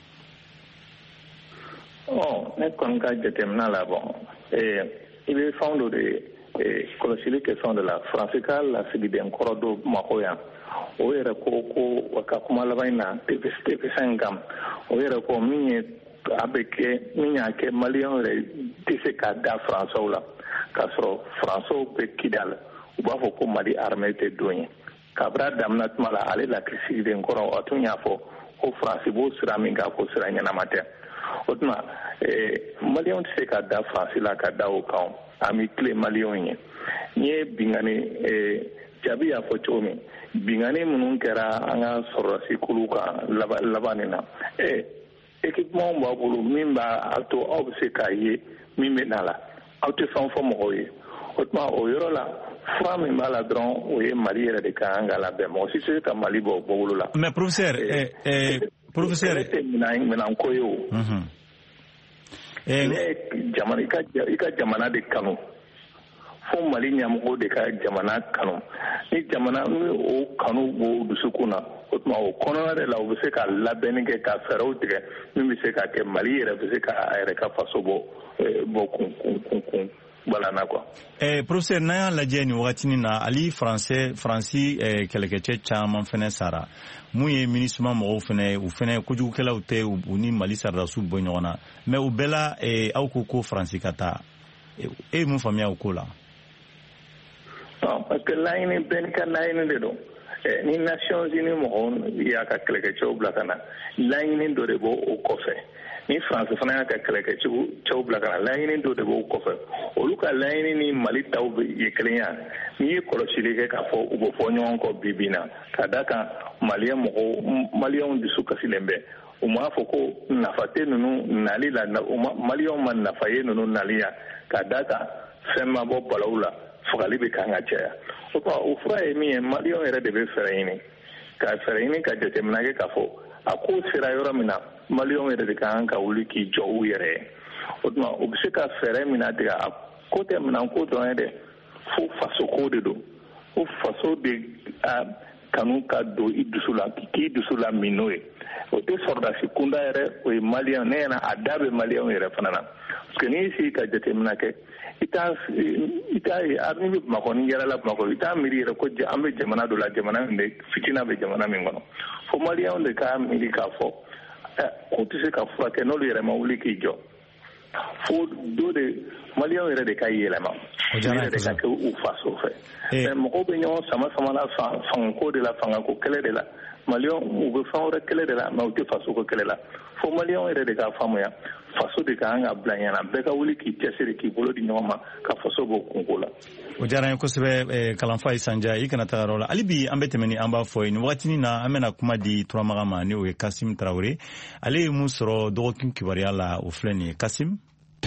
Ne kɔni ka jateminɛ la i bɛ fɛn dɔ de kɔlɔsili question de la Faransi ka lasigiden kɔrɔ dɔ Bamako yan o yɛrɛ ko ka kuma laban in na TP5 in kan o yɛrɛ ko min y'a kɛ maliyɛnw yɛrɛ tɛ se k'a da Faransɛw la k'a sɔrɔ Faransɛw bɛ Kidal u b'a fɔ ko Mali armée tɛ don ye kabira daminɛ tuma la ale lasigiden kɔrɔ a tun y'a fɔ ko Faransi b'o sira min kan ko sira ɲɛnama tɛ o tuma maliyɛnw tɛ se ka da Faransi la ka da o kan a mi tile maliyɛnw ye n'i ye bingani Jabi y'a fɔ cogo min bingani minnu kɛra an ka sɔrɔdasi kulu kan laban nin na équipement b'a bolo min b'a to aw bɛ se k'a ye min bɛ na la aw tɛ fɛn fɔ mɔgɔw ye o tuma o yɔrɔ la fura min b'a la dɔrɔn o ye Mali yɛrɛ de kan ka labɛn mɔgɔ si tɛ ka Mali bɔ bolo la. Mais professeur tɛ minan ko ye o. Jamana i ka jamana de kanu fo Mali ɲɛmɔgɔw de ka jamana kanu ni jamana o kanu b'o dusukun na o tuma o kɔnɔna de la u bɛ se ka labɛnni kɛ ka fɛɛrɛw tigɛ min bɛ se ka kɛ Mali yɛrɛ bɛ se ka a yɛrɛ ka faso bɔ kun balana quoi. Professeur n'a y'a lajɛ nin wagatinin na ali Faransi kɛlɛkɛcɛ caman fɛnɛ sara mun ye MINUSMA mɔgɔw fɛnɛ u fɛnɛ kojugukɛlaw tɛ u ni Mali saradasiw bɔ ɲɔgɔn na mais u bɛɛ la aw ko Faransi ka taa e mun faamuya o ko la? Parce que laɲini bɛɛ ni ka laɲini de don ni Nations Unies mɔgɔw y'a ka kɛlɛkɛcɛw bila ka na laɲini dɔ de b'o o kɔfɛ ni Faransi fana y'a ka kɛlɛkɛcɛw bila ka na laɲini dɔ de b'o kɔfɛ olu ka laɲini ni Mali taw ye kelen ya n'i ye kɔlɔsili kɛ k'a fɔ u bɛ fɔ ɲɔgɔn kɔ bi na ka da kan maliyɛnw dusu kasilen bɛ u m'a fɔ ko nafa tɛ ninnu nali la maliyɛnw ma nafa ye ninnu nali ya ka da kan fɛn ma bɔ balaw la fagali bɛ kan ka caya o fura ye min ye maliyɛnw yɛrɛ de bɛ fɛɛrɛ ɲini ka jateminɛ kɛ k'a fɔ a ko sera yɔrɔ min na maliyɛnw yɛrɛ de kan ka wuli k'i jɔ u yɛrɛ ye o tuma u bɛ se ka fɛɛrɛ min na tigɛ a ko tɛ minan ko dɔrɔn ye dɛ fo faso ko de don fo faso de kanu ka don i dusu la k'i dusu la min n'o ye o tɛ sɔrɔdasi kunda yɛrɛ o ye maliyɛn ne ɲɛna a da bɛ maliyɛnw yɛrɛ fana na parce que n'i y'i sigi ka jateminɛ kɛ i t'a ye ni bɛ Bamakɔ ni yɛrɛla Bamakɔ i t'a miiri yɛrɛ ko an bɛ jamana dɔ la jamana min bɛ fitina bɛ jamana min kɔnɔ fo maliyɛnw de k'a miiri k'a fɔ k'u tɛ se ka furakɛ n'olu yɛrɛ ma wuli k'i jɔ fo do de maliyɛnw yɛrɛ de ka yɛlɛma u yɛrɛ de ka kɛ u faso fɛ mais mɔgɔw bɛ ɲɔgɔn sama la fangako de la fangako kɛlɛ de la maliyɛnw u bɛ fɛn wɛrɛ kɛlɛ de la mais u tɛ fasoko kɛlɛ la fo maliyɛnw yɛrɛ de k'a faamuya faso de kan ka bila ɲɛna bɛɛ ka wuli k'i cɛsiri k'i bolo di ɲɔgɔn ma ka faso bɔ kunko la. O diyara n ye kosɛbɛ kalanfa Sanja i kana taga yɔrɔ la hali bi an bɛ tɛmɛ ni an b'a fɔ ye nin wagatinin na an bɛna kuma di turamaga ma ni o ye Kasim Tarawele ale ye mun sɔrɔ dɔgɔkun kibaruya la o filɛ nin ye Kasim.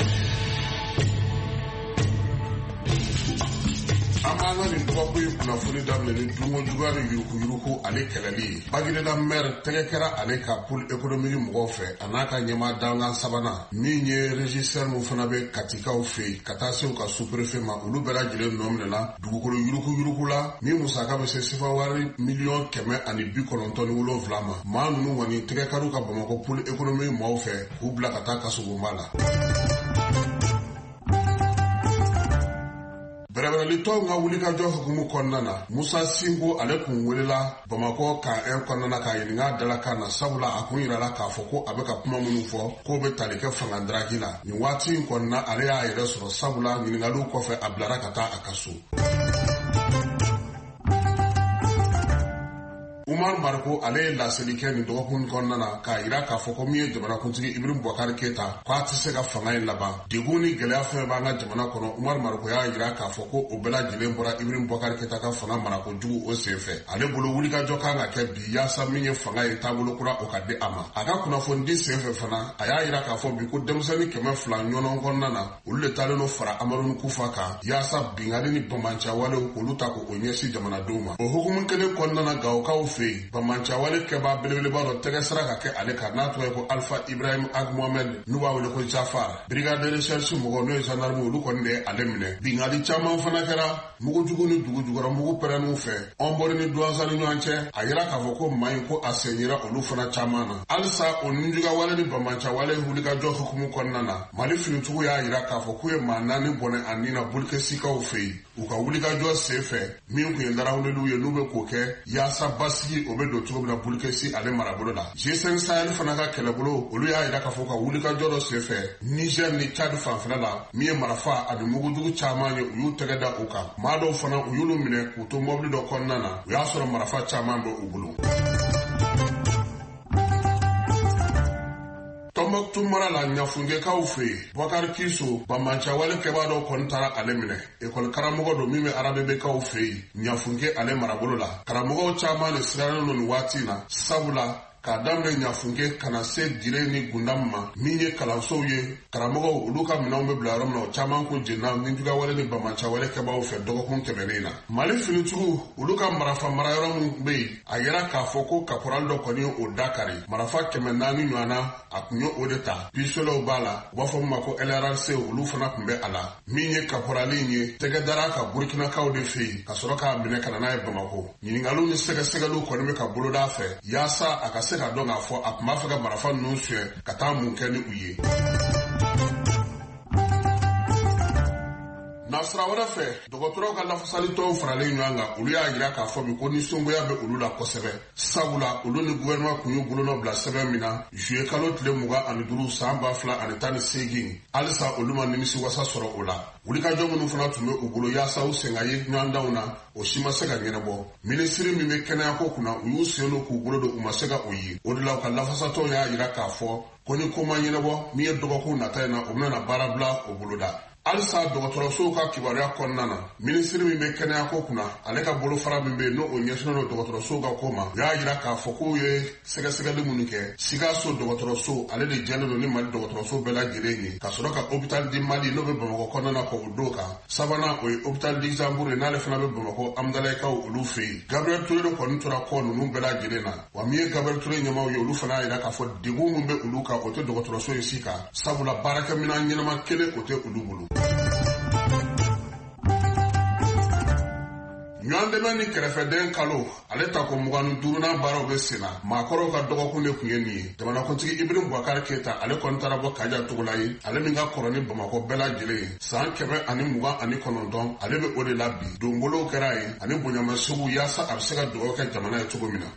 An nin dɔgɔkun ye kunnafoni daminɛ ni dunkojuguya ni yurukuyuruku ale kɛlɛli ye. Bagineda maire tɛgɛ kɛra ale ka pôle économique mɔgɔw fɛ a n'a ka ɲɛmaa dankan sabanan min ye régisseur min fana bɛ katikaw fɛ yen ka taa se u ka sous-préfet ma olu bɛɛ lajɛlen nɔ minɛna dugukolo yurukuyuruku la min musaka bɛ se sifawari miliyɔn 197 ma. Maa ninnu kɔni tɛgɛ kɛra ka Bamakɔ pôle économique mɔgɔw fɛ k'u bila ka taa kasobonba la. Bɛrɛbɛrɛlitɔw ka wulikajɔ hukumu kɔnɔna na Musa Singo ale kun welela Bamakɔ kan kɔnɔna na k'a ɲininka dalakan na sabula a kun yirala k'a fɔ ko a bɛ ka kuma minnu fɔ k'o bɛ tali kɛ fangadaraki la nin waati in kɔnɔna ale y'a yɛrɛ sɔrɔ sabula ɲininkaliw kɔfɛ a bilara ka taa a ka so. Umar Marko ale ye laseli kɛ nin dɔgɔkun kɔnɔna na k'a yira k'a fɔ ko min ye jamanakuntigi Ibrahim Boubacar Keita k'a tɛ se ka fanga in laban degun ni gɛlɛya fɛn b'an ka jamana kɔnɔ Umar Marko y'a yira k'a fɔ ko o bɛɛ lajɛlen bɔra Ibrahim Boubacar Keita ka fanga marakojugu o senfɛ ale bolo wulikajɔ kan ka kɛ bi yaasa min ye fanga ye taabolo kura o ka di a ma a ka kunnafonidi senfɛ fana a y'a yira k'a fɔ bi ko denmisɛnnin 200 ɲɔgɔn kɔnɔna na olu de talen no fara Amadou Kufa kan yaasa bingali ni bamanciya walew k'olu ta k'o ɲɛsin jamanadenw ma o hukumu kelen kɔnɔna na Gawokaw fɛ yen bamanciya wale kɛba belebeleba dɔ tɛgɛ sira ka kɛ ale kan n'a tɔgɔ ye ko Alpha Ibrahim Ag Mohamed n'u b'a wele ko Jafar brigade de recherche mɔgɔ n'o ye gendarme olu kɔni de ye ale minɛ bingali caman fana kɛra mugujugu ni dugujugɔrɔ mugu pɛrɛnniw fɛ ɔnbɔri ni duwansa ni ɲɔgɔn cɛ a yira k'a fɔ ko maa in ko a senyira olu fana caman na halisa o ninjuga wale ni bamanciya wale wulikajɔ hukumu kɔnɔna na Mali finitigiw y'a yira k'a fɔ k'u ye maa 4 bɔnɛ a nin na Bolkesikaw fɛ yen u ka wulikajɔ senfɛ min kun ye larawuleliw ye n'u bɛ k'o kɛ yaasa basigi o bɛ don cogo min na Bolkesi ale marabolo la G5 Sahel fana ka kɛlɛbolo olu y'a yira k'a fɔ ka wulikajɔ dɔ senfɛ Niger ni Chad fanfɛla la min ye marifa ani mugujugu caman ye u y'u tɛgɛ da u kan maa dɔw fana u y'olu minɛ k'u to mɔbili dɔ kɔnɔna na u y'a sɔrɔ marifa caman bɛ u bolo. Tɔnbɔkutu mara la ɲafungekaw fɛ yen Boubacar Kiso bamanciya wale kɛbaa dɔw kɔni taara ale minɛ ekɔli karamɔgɔ don min bɛ arabebekaw fɛ yen ɲafunge ale marabolo la karamɔgɔw caman de sirannen don nin waati in na sabula k'a daminɛ ɲafunke kana se dire ni gundam ma min ye kalansow ye karamɔgɔw olu ka minɛnw bɛ bila yɔrɔ min na o caman kun jenna ni juguya wale ni bamaca wale kɛbaaw fɛ dɔgɔkun tɛmɛnen na mali finitigiw olu ka marafa marayɔrɔ min bɛ yen a yɛrɛ k'a fɔ ko kaporal dɔ kɔni ye o dakari marafa 400 ɲɔgɔnna a kun ye o de ta pisolaw b'a la u b'a fɔ min ma ko LRRC olu fana kun bɛ a la min ye kaporali in ye tɛgɛ dara ka burukinakaw de fɛ yen ka sɔrɔ k'a minɛ ka na n'a ye bamako ɲiningaliw ni sɛgɛsɛgɛliw kɔni bɛ ka boloda fɛ yaasa a ka se ka dɔn k'a fɔ a tun b'a fɛ ka marafa ninnu suyɛ ka taa mun kɛ ni u ye nasira wɛrɛ fɛ dɔgɔtɔrɔw ka lafasalitɔw faralen ɲɔgɔn kan olu y'a jira k'a fɔ bi ko nisɔngoya bɛ olu la kosɛbɛ sabula olu ni gouvernement kun y'u bolonɔ bila sɛbɛn min na juillet kalo tile 25 san 2018 halisa olu ma nimisiwasa sɔrɔ o la wulikajɔ minnu fana tun bɛ u bolo yaasa u sen ka ye ɲɔgɔndanw na o si ma se ka ɲɛnabɔ minisiri min bɛ kɛnɛyako kunna u y'u sen don k'u bolo don u ma se ka o ye o de la u ka lafasatɔw y'a jira k'a fɔ ko ni ko ma ɲɛnabɔ min ye dɔgɔkun nata in na o bɛna baara bila o boloda halisa dɔgɔtɔrɔsow ka kibaruya kɔnɔna na minisiri min bɛ kɛnɛyako kunna ale ka bolofara min bɛ yen n'o ɲɛsinnen don dɔgɔtɔrɔsow ka ko ma u y'a jira k'a fɔ k'u ye sɛgɛsɛgɛli minnu kɛ sikaso dɔgɔtɔrɔso ale de jɛnnen don ni mali dɔgɔtɔrɔso bɛɛ lajɛlen ye ka sɔrɔ ka hôpital di mali n'o bɛ bamakɔ kɔnɔna na k'o don kan sabanan o ye hôpital luxembourg ye n'ale fana bɛ bamakɔ amdalayikaw olu fɛ yen gabriel toure kɔni tora kɔ ninnu bɛɛ lajɛlen na wa min ye gabriel toure ɲɛmaw ye olu fana y'a jira k'a fɔ degun min bɛ olu kan o tɛ dɔgɔtɔrɔso in si kan sabula baarakɛminɛn ɲɛnama kelen o tɛ olu bolo ɲɔgɔn dɛmɛ ni kɛrɛfɛden kalo ale ta ko 25nan baaraw bɛ sen na maakɔrɔw ka dɔgɔkun de kun ye nin ye jamanakuntigi Ibrahim Boubacar Keita ale kɔni taara bɔ Kaja Togola ye ale min ka kɔrɔ ni Bamakɔ bɛɛ lajɛlen ye san 129 ale bɛ o de la bi donbolow kɛra ye ani bonyamasegu yaasa a bɛ se ka dugawu kɛ jamana ye cogo min na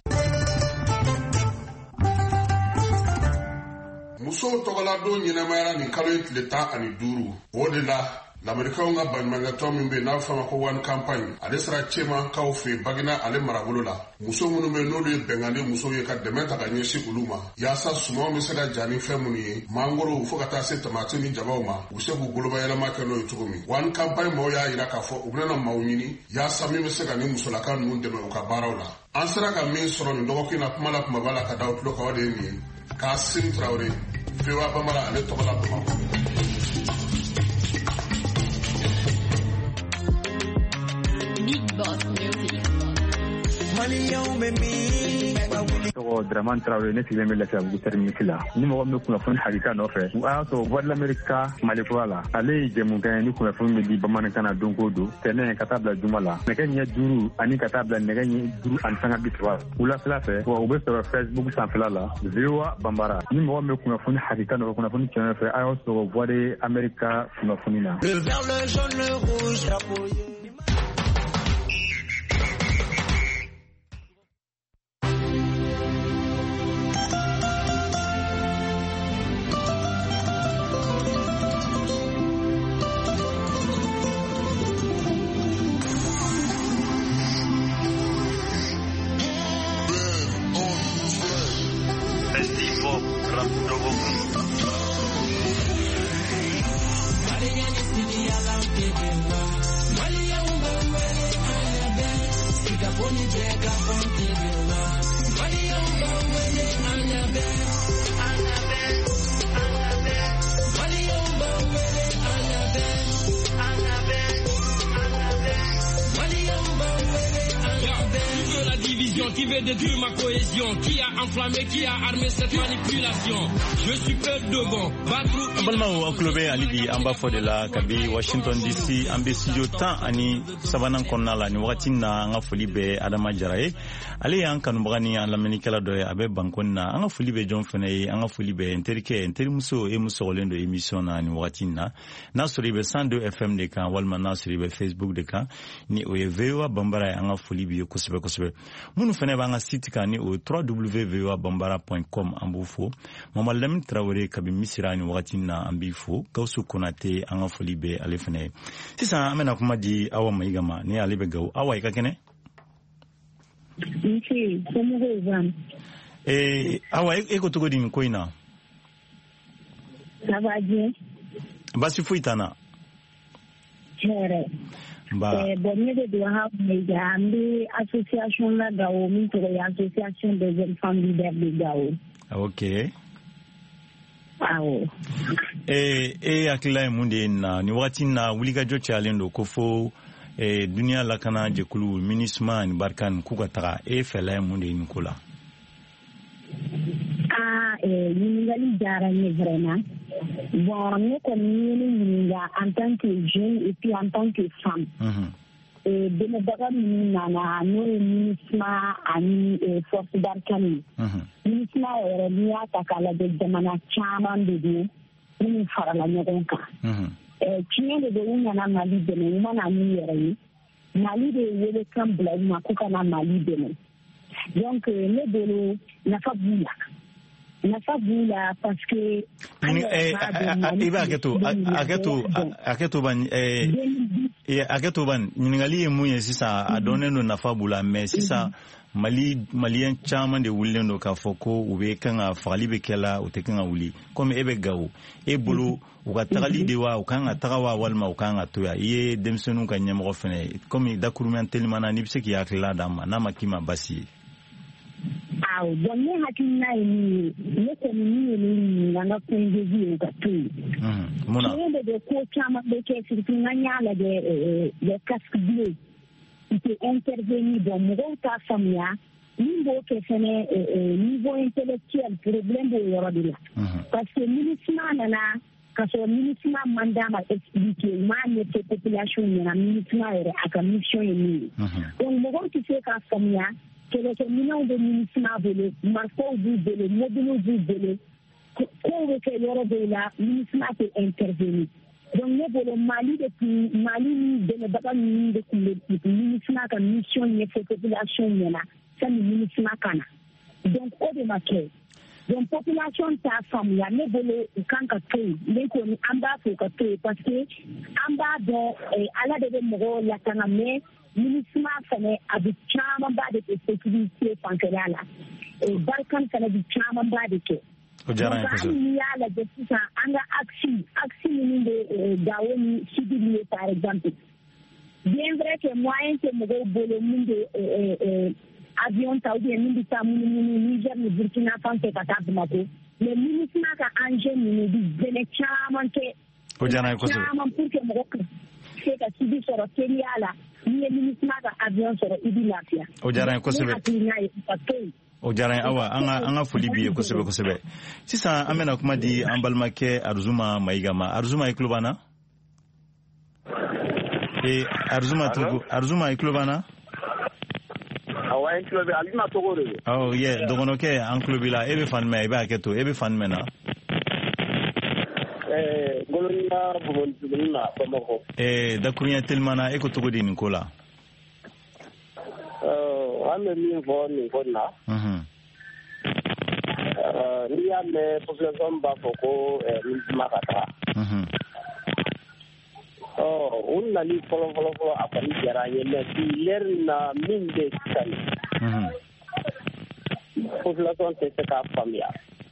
musow tɔgɔladon ɲɛnɛmayara nin kalo in tile 15 o de la l'Américain ka baɲumankɛtɔn min bɛ n'a fama ko One Campagne ale sera cɛmankaw fɛ Bagina ale marabolo la muso minnu bɛ n'olu ye bɛngali musow ye ka dɛmɛ ta ka ɲɛsin olu ma yaasa sumanw bɛ se ka ja ni fɛn minnu ye mangoro fo ka taa se tamati ni jabaw ma u se k'u bolobayɛlɛma kɛ n'o ye cogo min One Campagne maaw y'a jira k'a fɔ u bɛna maaw ɲini yaasa min bɛ se ka ni musolaka ninnu dɛmɛ u ka baaraw la an sera ka min sɔrɔ nin dɔgɔkun na kuma la kumaba la ka da o tulo kan o de ye nin ye Kasim Traoré VOA Bambara ale tɔgɔ la Bamakɔ Draman Traoré ne sigilen bɛ Lafiyabugu terminus la ni mɔgɔ min kunnafoni hakika nɔfɛ o y'a sɔrɔ Voix de l'Amérique Malikura la ale ye jɛmukan ye ni kunnafoni bɛ di bamanankan na don o don tɛnɛ ka taa bila juma la nɛgɛ ɲɛ 5 ani ka taa bila nɛgɛ ɲɛ 5:30 wulafɛla fɛ wa u bɛ sɔrɔ Facebook sanfɛla la VOA Bambara ni mɔgɔ min kunnafoni hakika nɔfɛ kunnafoni tiɲɛ nɔfɛ a y'o sɔrɔ Voix de l'Amérique kunnafoni na. Le vert, le jaune, le rouge, drapeau. Qui veut détruire ma cohésion, qui a enflammé, qui a armé cette manipulation. Je suis peu de bon. Balmao Oklobe Alibi Amba Fodela Kabi Washington DC Ambe Studio Tan Ani Sabanan Konala ni wakati na anga folibe Adama Jarae ale yang kanubagani an lamenikala doye abe bankonna anga folibe John Fene anga folibe enterimuso emuso olendo emission na ni wakati na soribe 102 FM de kan walma na soribe Facebook de kan ni oyevewa Bambara anga folibe kosebe munu fene banga site kan ni o www.bambara.com ambufo Mama Lamine Traoré Kabi Misirani wakati na ambifo Gausu Konate anga folibe ale fene sisa amena kuma di awa maigama ni alebe gaw awa ikakene nchi somugo izan awa eko togo din koina sabaje basi fuitana chere bon ne de ha me association la Gao min to association des jeunes femmes leaders de Gao. Okay. Akila munde na ni wati na wuliga jo challenge ko fo dunia la kana je kulu minisma ni barkan kuka taga fela munde ni kula. Ningali jara ni vraiment. Bon, nous comme en tant que jeune et puis en tant que femme. De me baga nana no minisma ani force barkani. Minisma ni atakala de jamana chaman de ni farala nyoka. Tiɲɛ de bɛ u nana Mali dɛmɛ u mana min yɛrɛ ye Mali de ye welekan bila u ma k'u kana Mali dɛmɛ donc ne bolo nafa b'u la parce que aketo ban ɲininkali ye mun ye sisan a dɔnnen don nafa b'u la mais sisan maliyɛn caman de wulilen don k'a fɔ ko u bɛ kan ka fagali bɛ kɛla u tɛ kan ka wuli komi e bɛ Gawo e bolo u ka tagali de wa u kan ka taga wa walima u kan ka to yan i ye denmisɛnninw ka ɲɛmɔgɔ fɛnɛ komi dakurumɛn telimana n'i bɛ se k'i hakilila d'a ma n'a ma k'i ma basi ye. Aw bon ne hakilina ye min ye ne kɔni min ye ne ɲininka n ka point de vue ye u ka to yen. Tiɲɛ de bɛ ko caman bɛ kɛ surtout n'an y'a lajɛ les casques bleus u tɛ intervenir bon mɔgɔw t'a faamuya min b'o kɛ fɛnɛ niveau intellectuel problème b'o yɔrɔ de la parce que MINUSMA nana ka sɔrɔ MINUSMA man d'a ma expliquer u m'a ɲɛfɔ population ɲɛna MINUSMA yɛrɛ a ka mission ye min ye donc mɔgɔw tɛ se k'a faamuya kɛlɛkɛminɛnw bɛ MINUSMA bolo marifaw b'u bolo mobiliw b'u bolo kow bɛ kɛ yɔrɔ dɔw la MINUSMA tɛ intervenir donc ne bolo Mali ni dɛmɛbaga ninnu de tun bɛ MINUSMA ka mission ɲɛfɔ population ɲɛna sani MINUSMA ka na donc o de ma kɛ donc population t'a faamuya ne bolo u kan ka to yen ne kɔni an b'a fɔ u ka to yen parce que an b'a dɔn Ala de bɛ mɔgɔw lakana mais MINUSMA fɛnɛ a bɛ camanba de kɛ sécurité fanfɛla la Barkan fɛnɛ bɛ camanba de kɛ. Donc n'i y'a lajɛ sisan an ka axe minnu bɛ Gawo ni Sidi ye par exemple bien vrai que moyen tɛ mɔgɔw bolo min bɛ avion ta ou bien min bɛ taa munumunu Niger ni Burkina fan fɛ ka taa Bamako mais MINUSMA ka enjeu ninnu bɛ dɛmɛ caman kɛ caman pour que mɔgɔ ka se ka Sidi sɔrɔ teliya la n'i ye MINUSMA ka avion sɔrɔ i bɛ lafiya. O diyara n ye kosɛbɛ. O diyara n ye Awa an ka foli b'i ye kosɛbɛ kosɛbɛ sisan an bɛna kuma di an balimakɛ Arzuma Mayiga ma Arzuma i tulo b'an na Arzuma i tulo b'an na awɔ an tulo bɛ Alima Togo de don dɔgɔnɔkɛ an tulo b'i la e bɛ fan jumɛn i bɛ hakɛ to e bɛ fan jumɛn na Ngolonina Buguni na Bamako Dakuruɲɛ telimana e ko cogo di nin ko la an bɛ min fɔ nin ko na n'i y'a mɛn population b'a fɔ ko MINUSMA ka taga o nali fɔlɔ a kɔni diyara an ye mais bi l'heure na min bɛ sisan population tɛ se k'a faamuya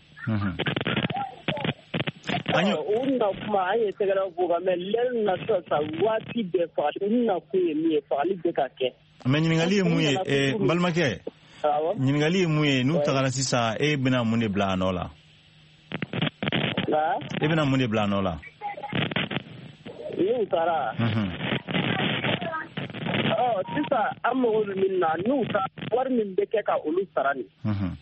u na kuma an ye sɛgɛrɛ fɔ kan mais l'heure na sisan waati bɛɛ fagali u na kun ye min ye fagali bɛ ka kɛ mais ɲininkali ye mun ye n balimakɛ ɲininkali ye mun ye n'u tagara sisan e bɛna mun de bila a nɔ la e bɛna mun de bila a nɔ la n'u taara sisan an mago bɛ min na n'u taara wari min bɛ kɛ ka olu sara nin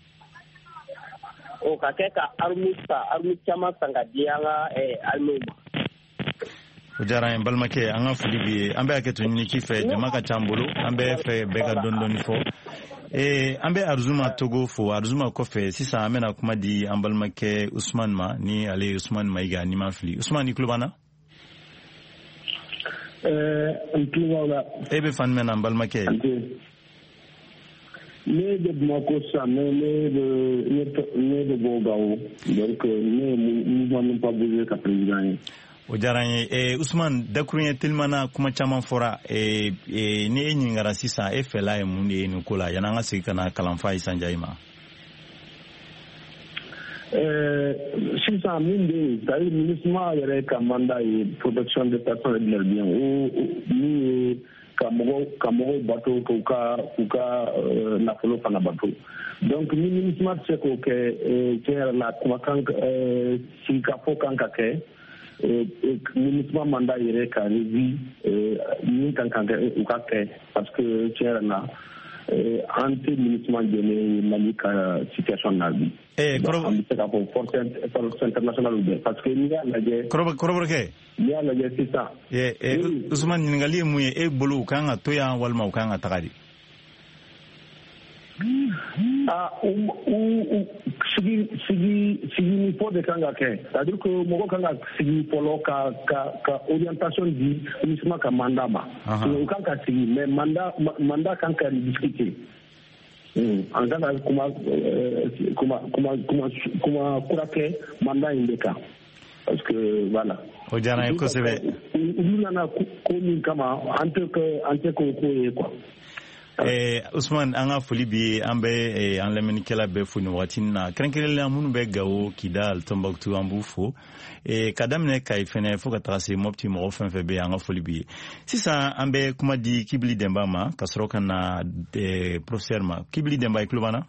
o ka kɛ ka armu caman san ka di an ka armew ma. O diyara n ye balimakɛ an ka foli b'i ye an bɛ hakɛto ɲini k'i fɛ jama ka ca an bolo an bɛ fɛ bɛɛ ka dɔɔni fɔ an bɛ Arzuma Togo fo Arzuma kɔfɛ sisan an bɛna kuma di an balimakɛ Usman ma ni ale ye Usman Mayiga ni ma fili Usman i tulo b'an na n tulo b'aw la e bɛ fan jumɛn na n balimakɛ ne bɛ Bamako sisan ne bɛ bɔ Gawo donc ne ye mouvement min pas bougé ka président ye. O diyara n ye Usman dakuruɲɛ telimana kuma caman fɔra ni e ɲininkara sisan e fɛla ye mun de ye nin ko la yanni an ka segin ka na kalanfa Isa Njayi ma. 600 000 c'est-à-dire ministère yɛrɛ ka mandat ye protection des personnes et de leurs biens ni ka mɔgɔw bato k'u ka nafolo fana bato donc ni ministère tɛ se k'o kɛ tiɲɛ yɛrɛ la kumakan sigikafɔ kan ka kɛ ministère mandat yɛrɛ ka revi min kan kɛ u ka kɛ parce que tiɲɛ yɛrɛ la an tɛ ministère jɛlen Mali ka situation na bi. An bɛ se k'a fɔ force internationale bɛɛ parce que n'i y'a lajɛ. Kɔrɔbɔrɔkɛ. N'i y'a lajɛ sisan. Usumani ɲininkali ye mun ye e bolo u kan ka to yan walima u kan ka taga de. Sigi fɔ de kan ka kɛ c'est-à-dire que mɔgɔ kan ka sigi fɔlɔ ka orientation di ministère ka mandat ma u kan ka sigi mais mandat kan ka discuter an kan ka kuma kura kɛ mandat in de kan parce que voilà o diyara n ye kosɛbɛ olu nana ko min kama an tɛ k'o ko ye quoi. Usman an ka foli bi an bɛ an lamɛnnikɛla bɛɛ fo nin wagati na kɛrɛnkɛrɛnnenya minnu bɛ Gawo Kidal Tombouctou an b'u fo ka daminɛ Kayi fɛnɛ fo ka taga se Mopti mɔgɔ fɛn fɛn bɛ an ka foli bi ye sisan an bɛ kuma di Kibili Dɛnba ma ka sɔrɔ ka na professeur ma Kibili Dɛnba i tulo b'an na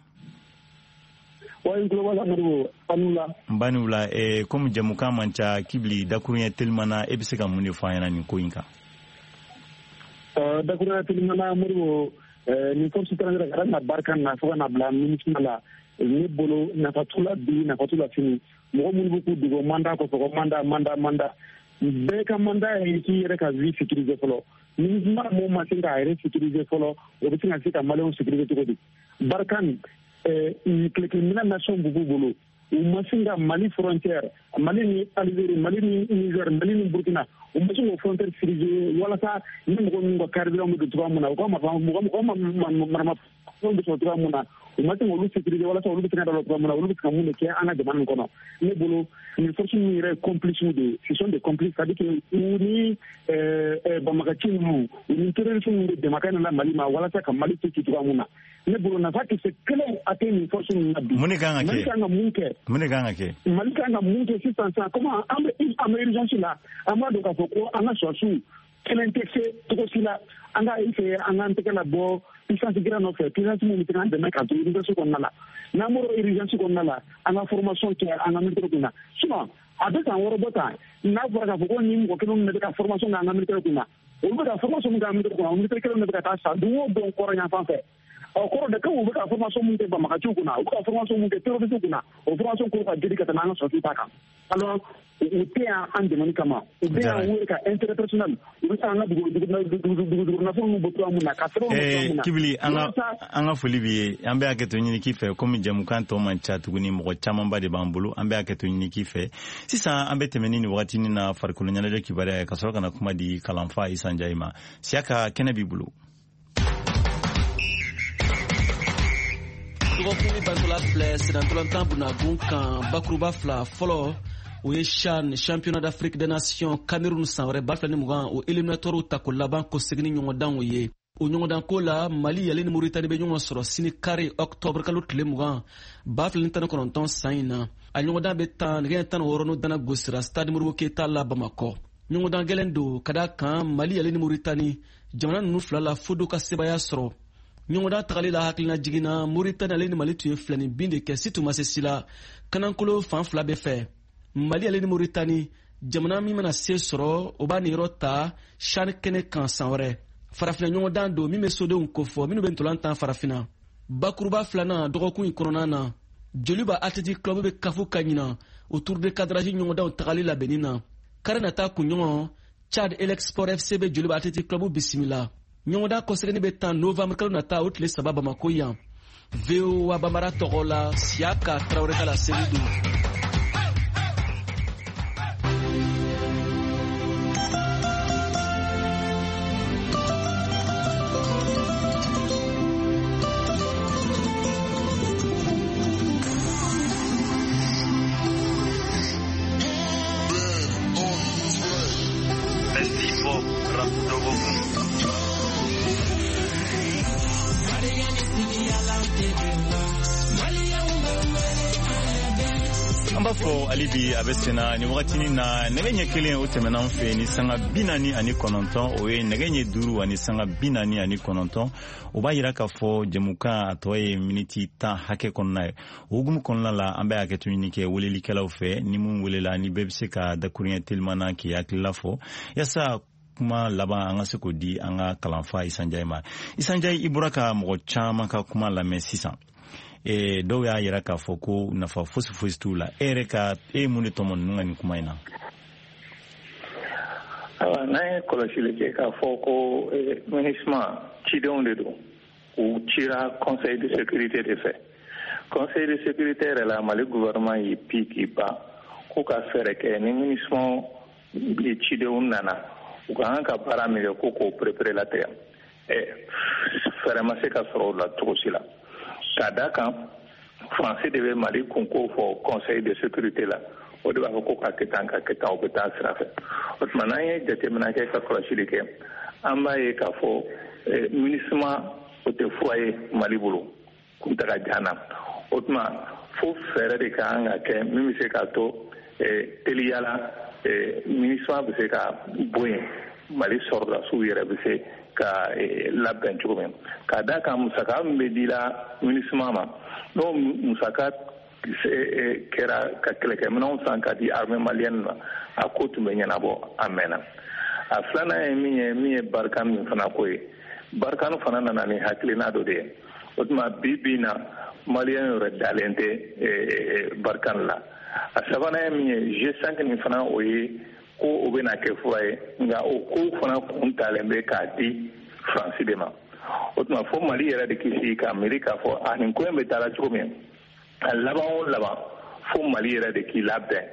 n b'a ni wula comme jamukan man ca Kibili dakuruɲɛ teliman na e bɛ se ka mun de fɔ an ɲɛna nin ko in kan dakuruɲɛ teliman na Modibo ni force étrangère ka na barika na fo ka na bila ministre la ne bolo nafatula bi nafatula fini mɔgɔ minnu bɛ k'u dogo mandat kɔfɛ ko mandat bɛɛ ka mandat ye k'i yɛrɛ ka vie sécuriser fɔlɔ ministre mɔgɔ ma se k'a yɛrɛ sécuriser fɔlɔ o bɛ se ka se ka maliyɛnw sécuriser cogo di Barkhane tile nation b'u bolo u ma se ka Mali frontière Mali ni Algérie Mali ni Niger Mali ni Burkina u ma se k'o frontière sécuriser walasa ni mɔgɔ minnu ka carburant bɛ don cogoya min na u ka mɔgɔ maramafɛnw bɛ sɔrɔ cogoya min na u ma se k'olu sécuriser walasa olu bɛ se ka da cogoya min na olu bɛ se ka mun de kɛ an ka jamana in kɔnɔ ne bolo nin force ninnu yɛrɛ complices de ce sont des complices c'est-à-dire que u ni banbagaci ninnu u ni terroristes ninnu de dɛmɛ ka na Mali ma walasa ka Mali ci cogoya min na ne bolo nafa tɛ se kelen a tɛ nin force ninnu na bi mun de kan ka kɛ Mali kan ka mun kɛ Mali kan ka mun kɛ sisan comment an bɛ urgence la an b'a dɔn k'a fɔ ko an ka sɔrɔsiw kelen tɛ se cogo si la an ka essayer an k'an tɛgɛ labɔ puissance gira nɔfɛ puissance min bɛ se k'an dɛmɛ k'a to urgence kɔnɔna la n'an bɔra urgence kɔnɔna la an ka formation kɛ an ka militaire kunna sinon a bɛ san wɔɔrɔ bɔ tan n'a fɔra k'a fɔ ko ni mɔgɔ kelen min bɛ ka formation kɛ an ka militaire kunna olu bɛ ka formation min kɛ an ka militaire kunna militaire kelen bɛ ka taa sa don o don kɔrɔ yan fan fɛ kɔrɔ de kan u bɛ ka formation min kɛ banbagaciw kunna u bɛ ka formation min kɛ terroristes kunna o formation k'o ka jeli ka tɛmɛ an ka sɔrɔsiw ta kan alors u tɛ yan an dɛmɛni kama u bɛ yan wele ka intérêt personnel u bɛ se an ka dugukɔnɔnafɛnw n'u bɔ cogoya min na ka sɛbɛnw bɔ cogoya min na Kibili an ka foli b'i ye an bɛ hakɛto ɲini k'i fɛ komi jamukan tɔ man ca tuguni mɔgɔ camanba de b'an bolo an bɛ hakɛto ɲini k'i fɛ sisan an bɛ tɛmɛ ni wagati na farikolo ɲɛnajɛ kibaruya ka sɔrɔ ka na kuma di kalanfa Isa Njayi ma Siyaka kɛnɛ b'i bolo dɔgɔkun min bantola filɛ senatɔlɔntan bunakun kan bakuruba fila fɔlɔ o ye CHAN championnat d'Afrique des nations Cameroun san wɛrɛ 2020 o éliminatoire ta ko laban ko segini ɲɔgɔndan o ye o ɲɔgɔndanko la Mali yɛlɛ ni Mauritanie bɛ ɲɔgɔn sɔrɔ sini kari octobre kalo tile 20 2019 san in na a ɲɔgɔndan bɛ nɛgɛ 16 n'o dana gosira stade Modibo Keyita la Bamakɔ ɲɔgɔndan gɛlɛn don ka da kan Mali yɛlɛ ni Mauritanie jamana ninnu fila la fo do ka sebaya sɔrɔ ɲɔgɔndan tagali la hakilina jiginna Mauritanie ale ni Mali tun ye filani bin de kɛ situ ma se si la kanankolo fan fila bɛɛ fɛ Mali ale ni Mauritanie jamana min mana se sɔrɔ o b'a niyɔrɔ ta CHAN kɛnɛ kan san wɛrɛ farafina ɲɔgɔndan don min bɛ sodenw kofɔ minnu bɛ ntolantan farafina bakuruba filanan dɔgɔkun in kɔnɔna na Joliba Athletic Club bɛ kafu ka ɲina o tour de cadrage ɲɔgɔndanw tagali labɛnni na kari nata kunɲɔgɔn Chad Elex Sport FC bɛ Joliba Athletic Club bisimila ɲɔgɔndan kɔsegɛni bɛ 10 novembre kalo nata o tile 3 Bamako yan VOA Bambara tɔgɔ la Siyaka Traoré ka la seli don b'a fɔ ale bi a bɛ senna ni wagatini na nɛgɛ ɲɛ kelen o tɛmɛna an fɛ ni sanga 49 o ye nɛgɛ ɲɛ 5 ani sanga 49 o b'a yira k'a fɔ jɛmukan a tɔ ye miniti 10 hakɛ kɔnɔna ye o hukumu kɔnɔna la an bɛ hakɛto ɲini kɛ welelikɛlaw fɛ ni mun welela ni bɛɛ bɛ se ka dakuruɲɛ telimana k'i hakilila fɔ yasa kuma laban an ka se k'o di an ka kalanfa Isanjayi ma. Isanjayi, i bɔra ka mɔgɔ caman ka kuma lamɛn sisan. Dɔw y'a yira k'a fɔ ko nafa fosi t'u la. E yɛrɛ mun de tɔmɔ ninnu ka nin kuma in na? N'an ye kɔlɔsili kɛ k'a fɔ ko MINUSMA cidenw de don. U cira Conseil de sécurité de fɛ. Conseil de sécurité yɛrɛ la Mali gouvernement y'i k'i ban ko ka fɛɛrɛ kɛ ni MINUSMA ye cidenw nana u ka kan ka baara min kɛ ko k'o préparer la tigɛ. Fɛɛrɛ ma se ka sɔrɔ o la cogo si la. Ka da kan Français de bɛ Mali kunko fɔ Conseil de sécurité la o de b'a fɔ ko ka kɛ tan o bɛ taa sira fɛ. O tuma n'an ye jateminɛ kɛ ka kɔlɔsili kɛ an b'a ye k'a fɔ MINUSMA o tɛ fura ye Mali bolo kuntaga jan na. O tuma fo fɛɛrɛ de ka kan ka kɛ min bɛ se k'a to teliyala MINUSMA bɛ se ka bɔ yen Mali sɔrɔdasiw yɛrɛ bɛ se ka labɛn cogo min. Ka da kan musaka min bɛ dila MINUSMA ma n'o musaka kɛra ka kɛlɛkɛminɛnw san ka di armée malienne ma a ko tun bɛ ɲɛnabɔ a mɛnna. A filanan ye min ye Barkhane min fana ko ye. Barkhane fana nana ni hakilina dɔ de ye. O tuma bi na Maliyɛn yɛrɛ dalen tɛ Barkhane la. A sabanan ye min ye G5 nin fana o ye ko o bɛna kɛ fura ye nka o ko fana kun talen bɛ k'a di Faransi de ma. O tuma fo Mali yɛrɛ de kisi ka miiri k'a fɔ nin ko in bɛ taa la cogo min a laban o laban fo Mali yɛrɛ de k'i labɛn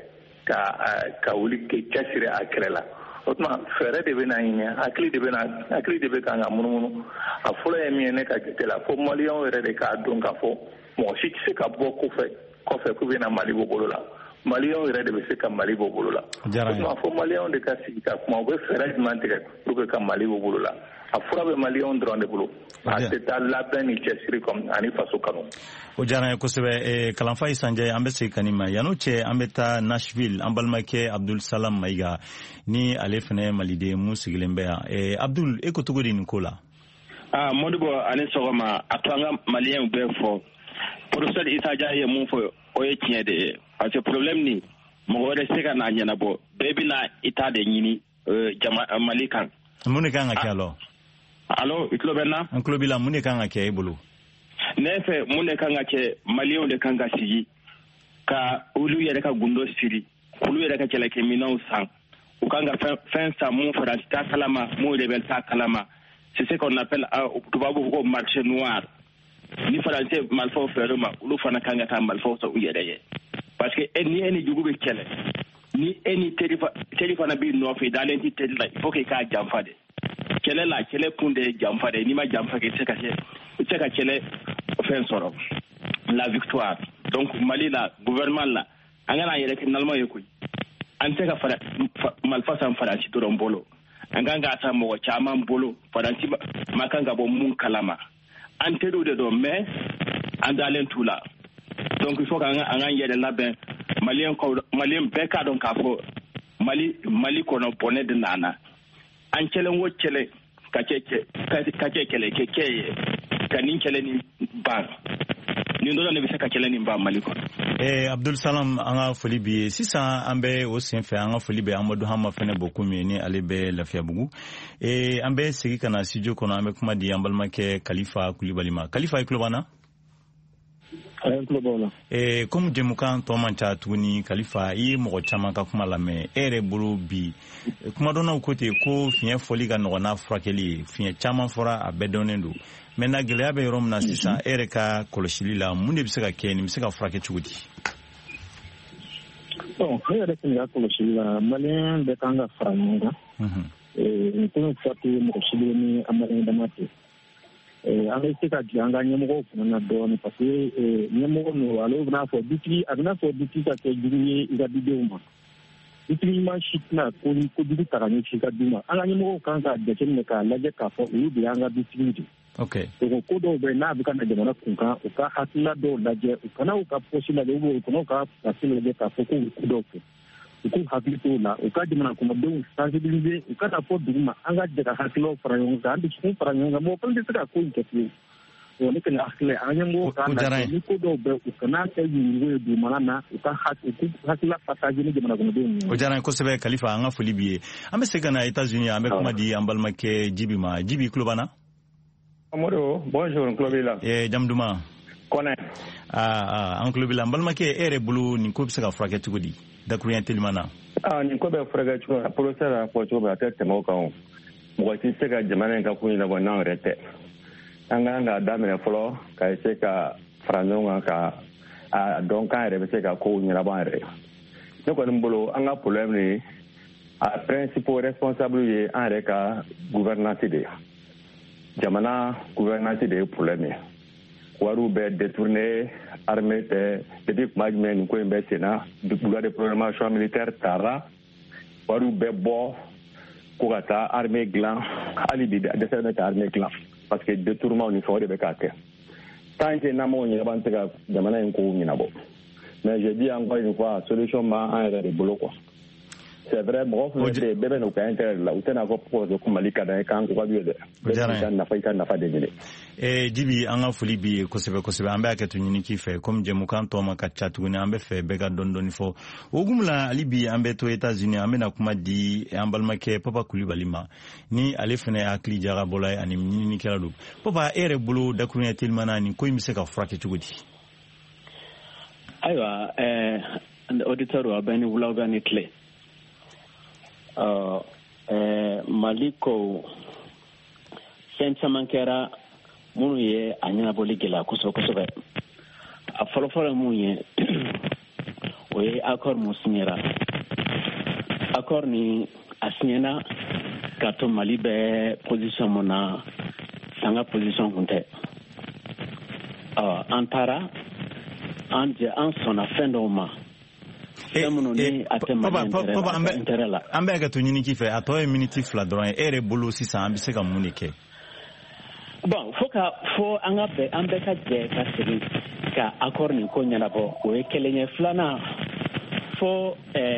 ka wuli k'i cɛsiri a kɛlɛ la. O tuma fɛɛrɛ de bɛna ɲini hakili de bɛ kan ka munumunu. A fɔlɔ ye min ye ne ka jate la fo Maliyɛnw yɛrɛ de k'a dɔn k'a fɔ mɔgɔ si tɛ se ka bɔ kɔfɛ k'u bɛna Mali bɔ bolo la. Maliyɛnw yɛrɛ de bɛ se ka Mali bɔ bolo la. O tuma fo Maliyɛnw de ka sigi ka kuma u bɛ fɛɛrɛ jumɛn tigɛ pour que ka Mali bɔ bolo la. A fura bɛ Maliyɛnw dɔrɔn de bolo. A tɛ taa labɛn ni cɛsiri ani faso kanu. O diyara n ye kosɛbɛ. Kalanfa Isanjayi an bɛ segin ka nin ma yan'o cɛ an bɛ taa Nashville an balimakɛ Abdul Salam Mayiga ni ale fana ye maliden mun sigilen bɛ yan. Abdul, e ko cogo di nin ko la? Modibo ani sɔgɔma a to an ka Maliyɛnw bɛɛ fɔ. Professeur Isanjayi ye mun fɔ o ye tiɲɛ de ye. Parce que problème ni mɔgɔ wɛrɛ se ka n'a ɲɛnabɔ bɛɛ bɛna ita de ɲini Mali kan. Mun de kan ka kɛ alors? Allo, i tulo bɛ n na? An tulo b'i la, mun de kan ka kɛ e bolo? Ne fɛ mun de kan ka kɛ Maliyɛnw de kan ka sigi ka olu yɛrɛ ka gundo siri olu yɛrɛ ka kɛlɛkɛminɛnw san u kan ka fɛn san mun Faransi t'a kalama mun rebelle t'a kalama. C'est ce qu'on appelle tubabu ko marché noir. Ni Faransi marifaw feere ma olu fana kan ka taa marifaw san u yɛrɛ ye. Parce que ni e ni jugu bɛ kɛlɛ ni e ni teri fana b'i nɔfɛ dalen ti teri la il faut que k'a janfa de. Kɛlɛ la kɛlɛ kun de ye janfa de n'i ma janfa kɛ i tɛ se ka kɛlɛ fɛn sɔrɔ la victoire. Donc Mali la gouvernement la an kana yɛrɛ kɛ nalima ye koyi an tɛ ka marifa san Faransi dɔrɔn bolo an kan ka taa mɔgɔ caman bolo Faransi ma kan ka bɔ mun kalama an teriw de don mais an dalen t'u la. Donc il faut qu'an yɛrɛ labɛn Maliyɛn bɛɛ k'a dɔn k'a fɔ Mali kɔnɔ bɔnɛ de nana an kɛlen o kɛlɛ ka kɛ kɛlɛkɛ ye ka nin kɛlɛ nin ban nin dɔrɔn de bɛ se ka kɛlɛ nin ban Mali kɔnɔ. Abdul Salam an ka foli b'i ye sisan an bɛ o senfɛ an ka foli bɛ Amadu Hama fɛnɛ Bokoum ye ni ale bɛ Lafiyabugu. An bɛ segin ka na studio kɔnɔ an bɛ kuma di an balimakɛ Kalifa Kulibali ma. Kalifa, i tulo b'an na? Comme jɛmukan tɔ man ca tuguni Kalifa, i ye mɔgɔ caman ka kuma lamɛn e yɛrɛ bolo bi kuma dɔnnaw ko ten ko fiɲɛ fɔli ka nɔgɔn n'a furakɛli ye fiɲɛ caman fɔra a bɛɛ dɔnnen don maintenant gɛlɛya bɛ yɔrɔ min na sisan e yɛrɛ ka kɔlɔsili la mun de bɛ se ka kɛ nin bɛ se ka furakɛ cogo di? Ne yɛrɛ kun ka kɔlɔsili la Maliyɛn bɛɛ kan ka fara ɲɔgɔn kan nin ko in fɔ tɛ mɔgɔ si bɛ ni a Maliyɛn dama tɛ. An bɛ se ka jigin an ka ɲɛmɔgɔw fana na dɔɔnin parce que ɲɛmɔgɔ ninnu ale bɛna fɔ a bɛna fɔ dutigi ka kɛ jugu ye i ka dudenw ma dutigi ɲuman si tɛna ko jugu ta ka ɲɛsin i ka du ma an ka ɲɛmɔgɔw kan ka jateminɛ k'a lajɛ k'a fɔ olu de y'an ka dutigiw de donc ko dɔw bɛ n'a bɛ ka na jamana kunkan u ka hakilina dɔw lajɛ u kana u ka posi lajɛ u kana u ka pasi lajɛ k'a fɔ ko u ku dɔw kɛ u k'u hakili t'o la u ka jamana kɔnɔdenw sensibiliser u kana fɔ dugu ma an ka jɛ ka hakililaw fara ɲɔgɔn kan an dusukun fara ɲɔgɔn kan mɔgɔ fana tɛ se ka ko in kɛ fiyewu ne kɔni hakili an ɲɛmɔgɔ k'a lajɛ ni ko dɔw bɛ u kana kɛ yurugu ye dugumana na u ka hakilila partage ni jamana kɔnɔdenw. O diyara n ye kosɛbɛ Kalifa an ka foli b'i ye an bɛ se ka na États-Unis an bɛ kuma di an balimakɛ Jibi ma Jibi tulo b'an na. Amadu bonjour n tulo b'i la. Jamu duman. Kɔnɛ. An tulo b'i la n balimakɛ e yɛrɛ bolo nin ko bɛ se ka furakɛ cogo di dakuruɲɛ teliman na. Nin ko bɛ furakɛ cogo la professeur y'a fɔ cogo min a tɛ tɛmɛ o kan o mɔgɔ tɛ se ka jamana in ka ko ɲɛnabɔ n'anw yɛrɛ tɛ. An kan ka daminɛ fɔlɔ ka se ka fara ɲɔgɔn kan ka dɔn k'an yɛrɛ bɛ se ka kow ɲɛnabɔ an yɛrɛ. Ne kɔni bolo an ka problème ni a principal responsable ye an yɛrɛ ka gouvernance de ye. Jamana gouvernance de ye problème ye. Wariw bɛ détourné armée tɛ depuis kuma jumɛn nin ko in bɛ sen na loi de programmation militaire taara wariw bɛ bɔ ko ka taa armée dilan hali bi dɛsɛ bɛ ka armée dilan. Parce que détournement ni fɛnw de bɛ k'a kɛ tant que n'an m'o ɲɛnabɔ an tɛ ka jamana in kow ɲɛnabɔ mais je dis encore une fois solution b'an yɛrɛ de bolo quoi c'est vrai mɔgɔ fɛn fɛn bɛɛ bɛ n'u ka intérêt de la u tɛna fɔ ko Mali ka d'an ye k'an ko ka d'u ye dɛ bɛɛ i ka nafa de ɲini. Jibi an ka foli b'i ye kosɛbɛ kosɛbɛ an bɛ hakɛto ɲini k'i fɛ comme jɛmukan tɔ ma ka ca tuguni an bɛ fɛ bɛɛ ka dɔɔni dɔɔni fɔ o hukumu la hali bi an bɛ to États-Unis an bɛna kuma di an balimakɛ Papa Kulibali ma ni ale fana ye hakili jagabɔla ye ani ɲininikɛla don Papa e yɛrɛ bolo dakuruɲɛ teliman na nin ko in bɛ se ka furakɛ cogo di. Ayiwa auditeur wa bɛɛ ni wula bɛɛ ni tile Mali ko fɛn caman kɛra minnu ye a ɲɛnabɔli gɛlɛya kosɛbɛ kosɛbɛ a fɔlɔfɔlɔ mun ye o ye accord mun signera accord ni a signera ka to Mali bɛ position mun na sanga position kun tɛ an taara an sɔnna fɛn dɔw ma Papa an bɛ hakɛto ɲini k'i fɛ a tɔ ye miniti 2 dɔrɔn ye e yɛrɛ bolo sisan an bɛ se ka mun de kɛ. Bon fo an bɛɛ ka jɛ ka segin ka accord nin ko ɲɛnabɔ o ye kelen ye filanan fo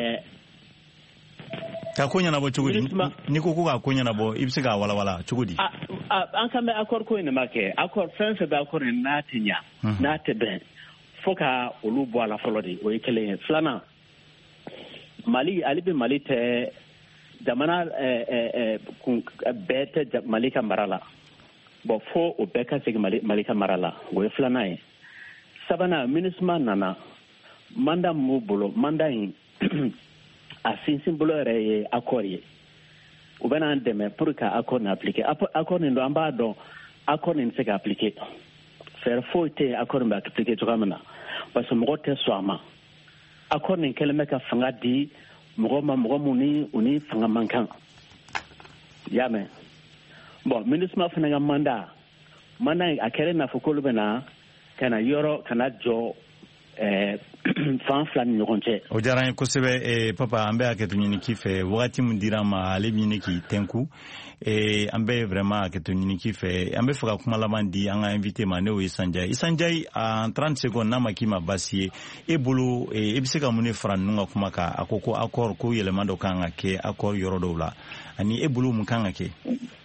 ka ko ɲɛnabɔ cogo di ni ko k'a ko ɲɛnabɔ i bɛ se k'a walawala cogo di. An kan bɛ accord ko in de ma kɛ accord fɛn fɛn bɛ accord in n'a tɛ ɲa n'a tɛ bɛn fo ka olu bɔ a la fɔlɔ de o ye kelen ye filanan Mali ale bɛ Mali tɛ jamana bɛɛ tɛ Mali ka mara la bon fo o bɛɛ ka segin Mali ka mara la o ye filanan ye sabanan MINUSMA nana mandat min b'u bolo mandat in a sinsin bolo yɛrɛ ye accord ye u bɛ n'an dɛmɛ pour que accord nin appliquer accord nin don an b'a dɔn accord nin tɛ se ka appliquer fɛɛrɛ foyi tɛ yen accord nin bɛ appliquer cogoya min na parce que mɔgɔ tɛ sɔn a ma accord nin kɛlen bɛ ka fanga di mɔgɔ ma mɔgɔ mun ni fanga man kan y'a mɛn bon MINUSMA fana ka mandat a kɛra i n'a fɔ k'olu bɛ na ka na jɔ fan fila ni ɲɔgɔn cɛ. O diyara n ye kosɛbɛ Papa an bɛ hakɛto ɲini k'i fɛ wagati min dira ma ale bɛ ɲini k'i tɛnku an bɛ vraiment hakɛto ɲini k'i fɛ an bɛ fɛ ka kuma laban di an ka invité ma n'o ye Sanjayi en 30 secondes n'a ma k'i ma baasi ye e bolo e bɛ se ka mun de fara ninnu ka kuma kan a ko accord ko yɛlɛma dɔ kan ka kɛ accord yɔrɔ dɔw la ani e bolo mun kan ka kɛ.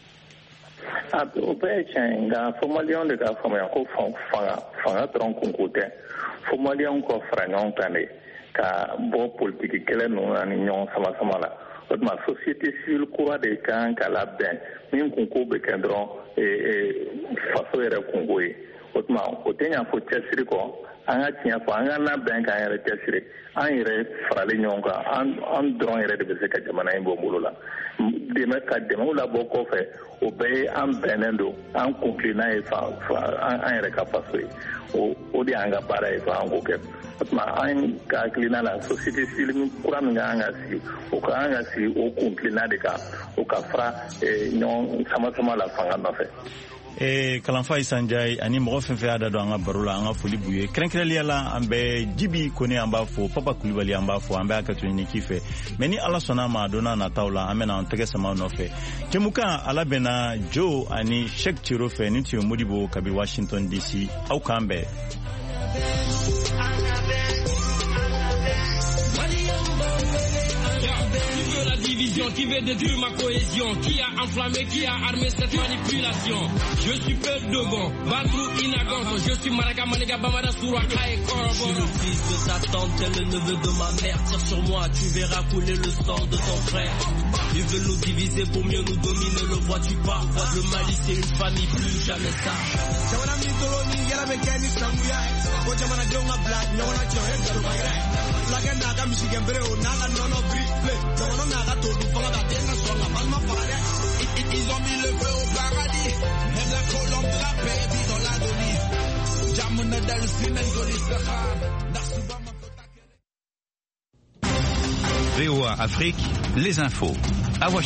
O bɛɛ ye tiɲɛ ye nka fo maliyɛnw de k'a faamuya ko fanga dɔrɔn kunko tɛ fo maliyɛnw ka fara ɲɔgɔn kan de ka bɔ politiki kɛlɛ ninnu ani ɲɔgɔn sama la o tuma société civile kura de kan ka labɛn min kunko bɛ kɛ dɔrɔn faso yɛrɛ kunko ye o tuma o tɛ ɲa fo cɛsiri kɔ an ka tiɲɛ fɔ an ka labɛn k'an yɛrɛ cɛsiri an yɛrɛ faralen ɲɔgɔn kan an dɔrɔn yɛrɛ de bɛ se ka jamana in bɔ bolo la ka dɛmɛw labɔ kɔfɛ o bɛɛ ye an bɛnnen don an kunkilenna ye an yɛrɛ ka faso ye o de y'an ka baara ye fɔ an k'o kɛ o tuma an ka hakilina la société civile kura min kan ka sigi o kan ka sigi o kunkilenna de kan o ka fara ɲɔgɔn sama la fanga nɔfɛ. Kalanfa Isanjay ani mɔgɔ fɛn fɛn y'a da don an ka baro la an ka foli b'u ye kɛrɛnkɛrɛnliya la an bɛ Jibi Kone an b'a fɔ Papa Kulibali an b'a fɔ an bɛ hakɛto ɲini k'i fɛ mais ni Ala sɔnna ma don n'a nataw la an bɛna an tɛgɛ sama nɔfɛ jɛmukan ala bɛna Joe ani Sheikh Chiro fɛ ni tun ye Modibo kabi Washington DC aw k'an bɛn. Qui veut détruire ma cohésion, qui a enflammé, qui a armé cette manipulation. Je suis Perdogon, Badrou Inagon, je suis Maraga Maniga Bamada Souraka et Korobon. Je suis le fils de ta tante et le neveu de ma mère. Tire sur moi, tu verras couler le sang de ton frère. Ils veulent nous diviser pour mieux nous dominer, le vois-tu pas? Le Mali c'est une famille, plus jamais ça. Ils ont mis le feu au paradis, même la colombe de la paix vit dans l'agonie. Jamuna Delphine et Golis VOA Afrique, les infos.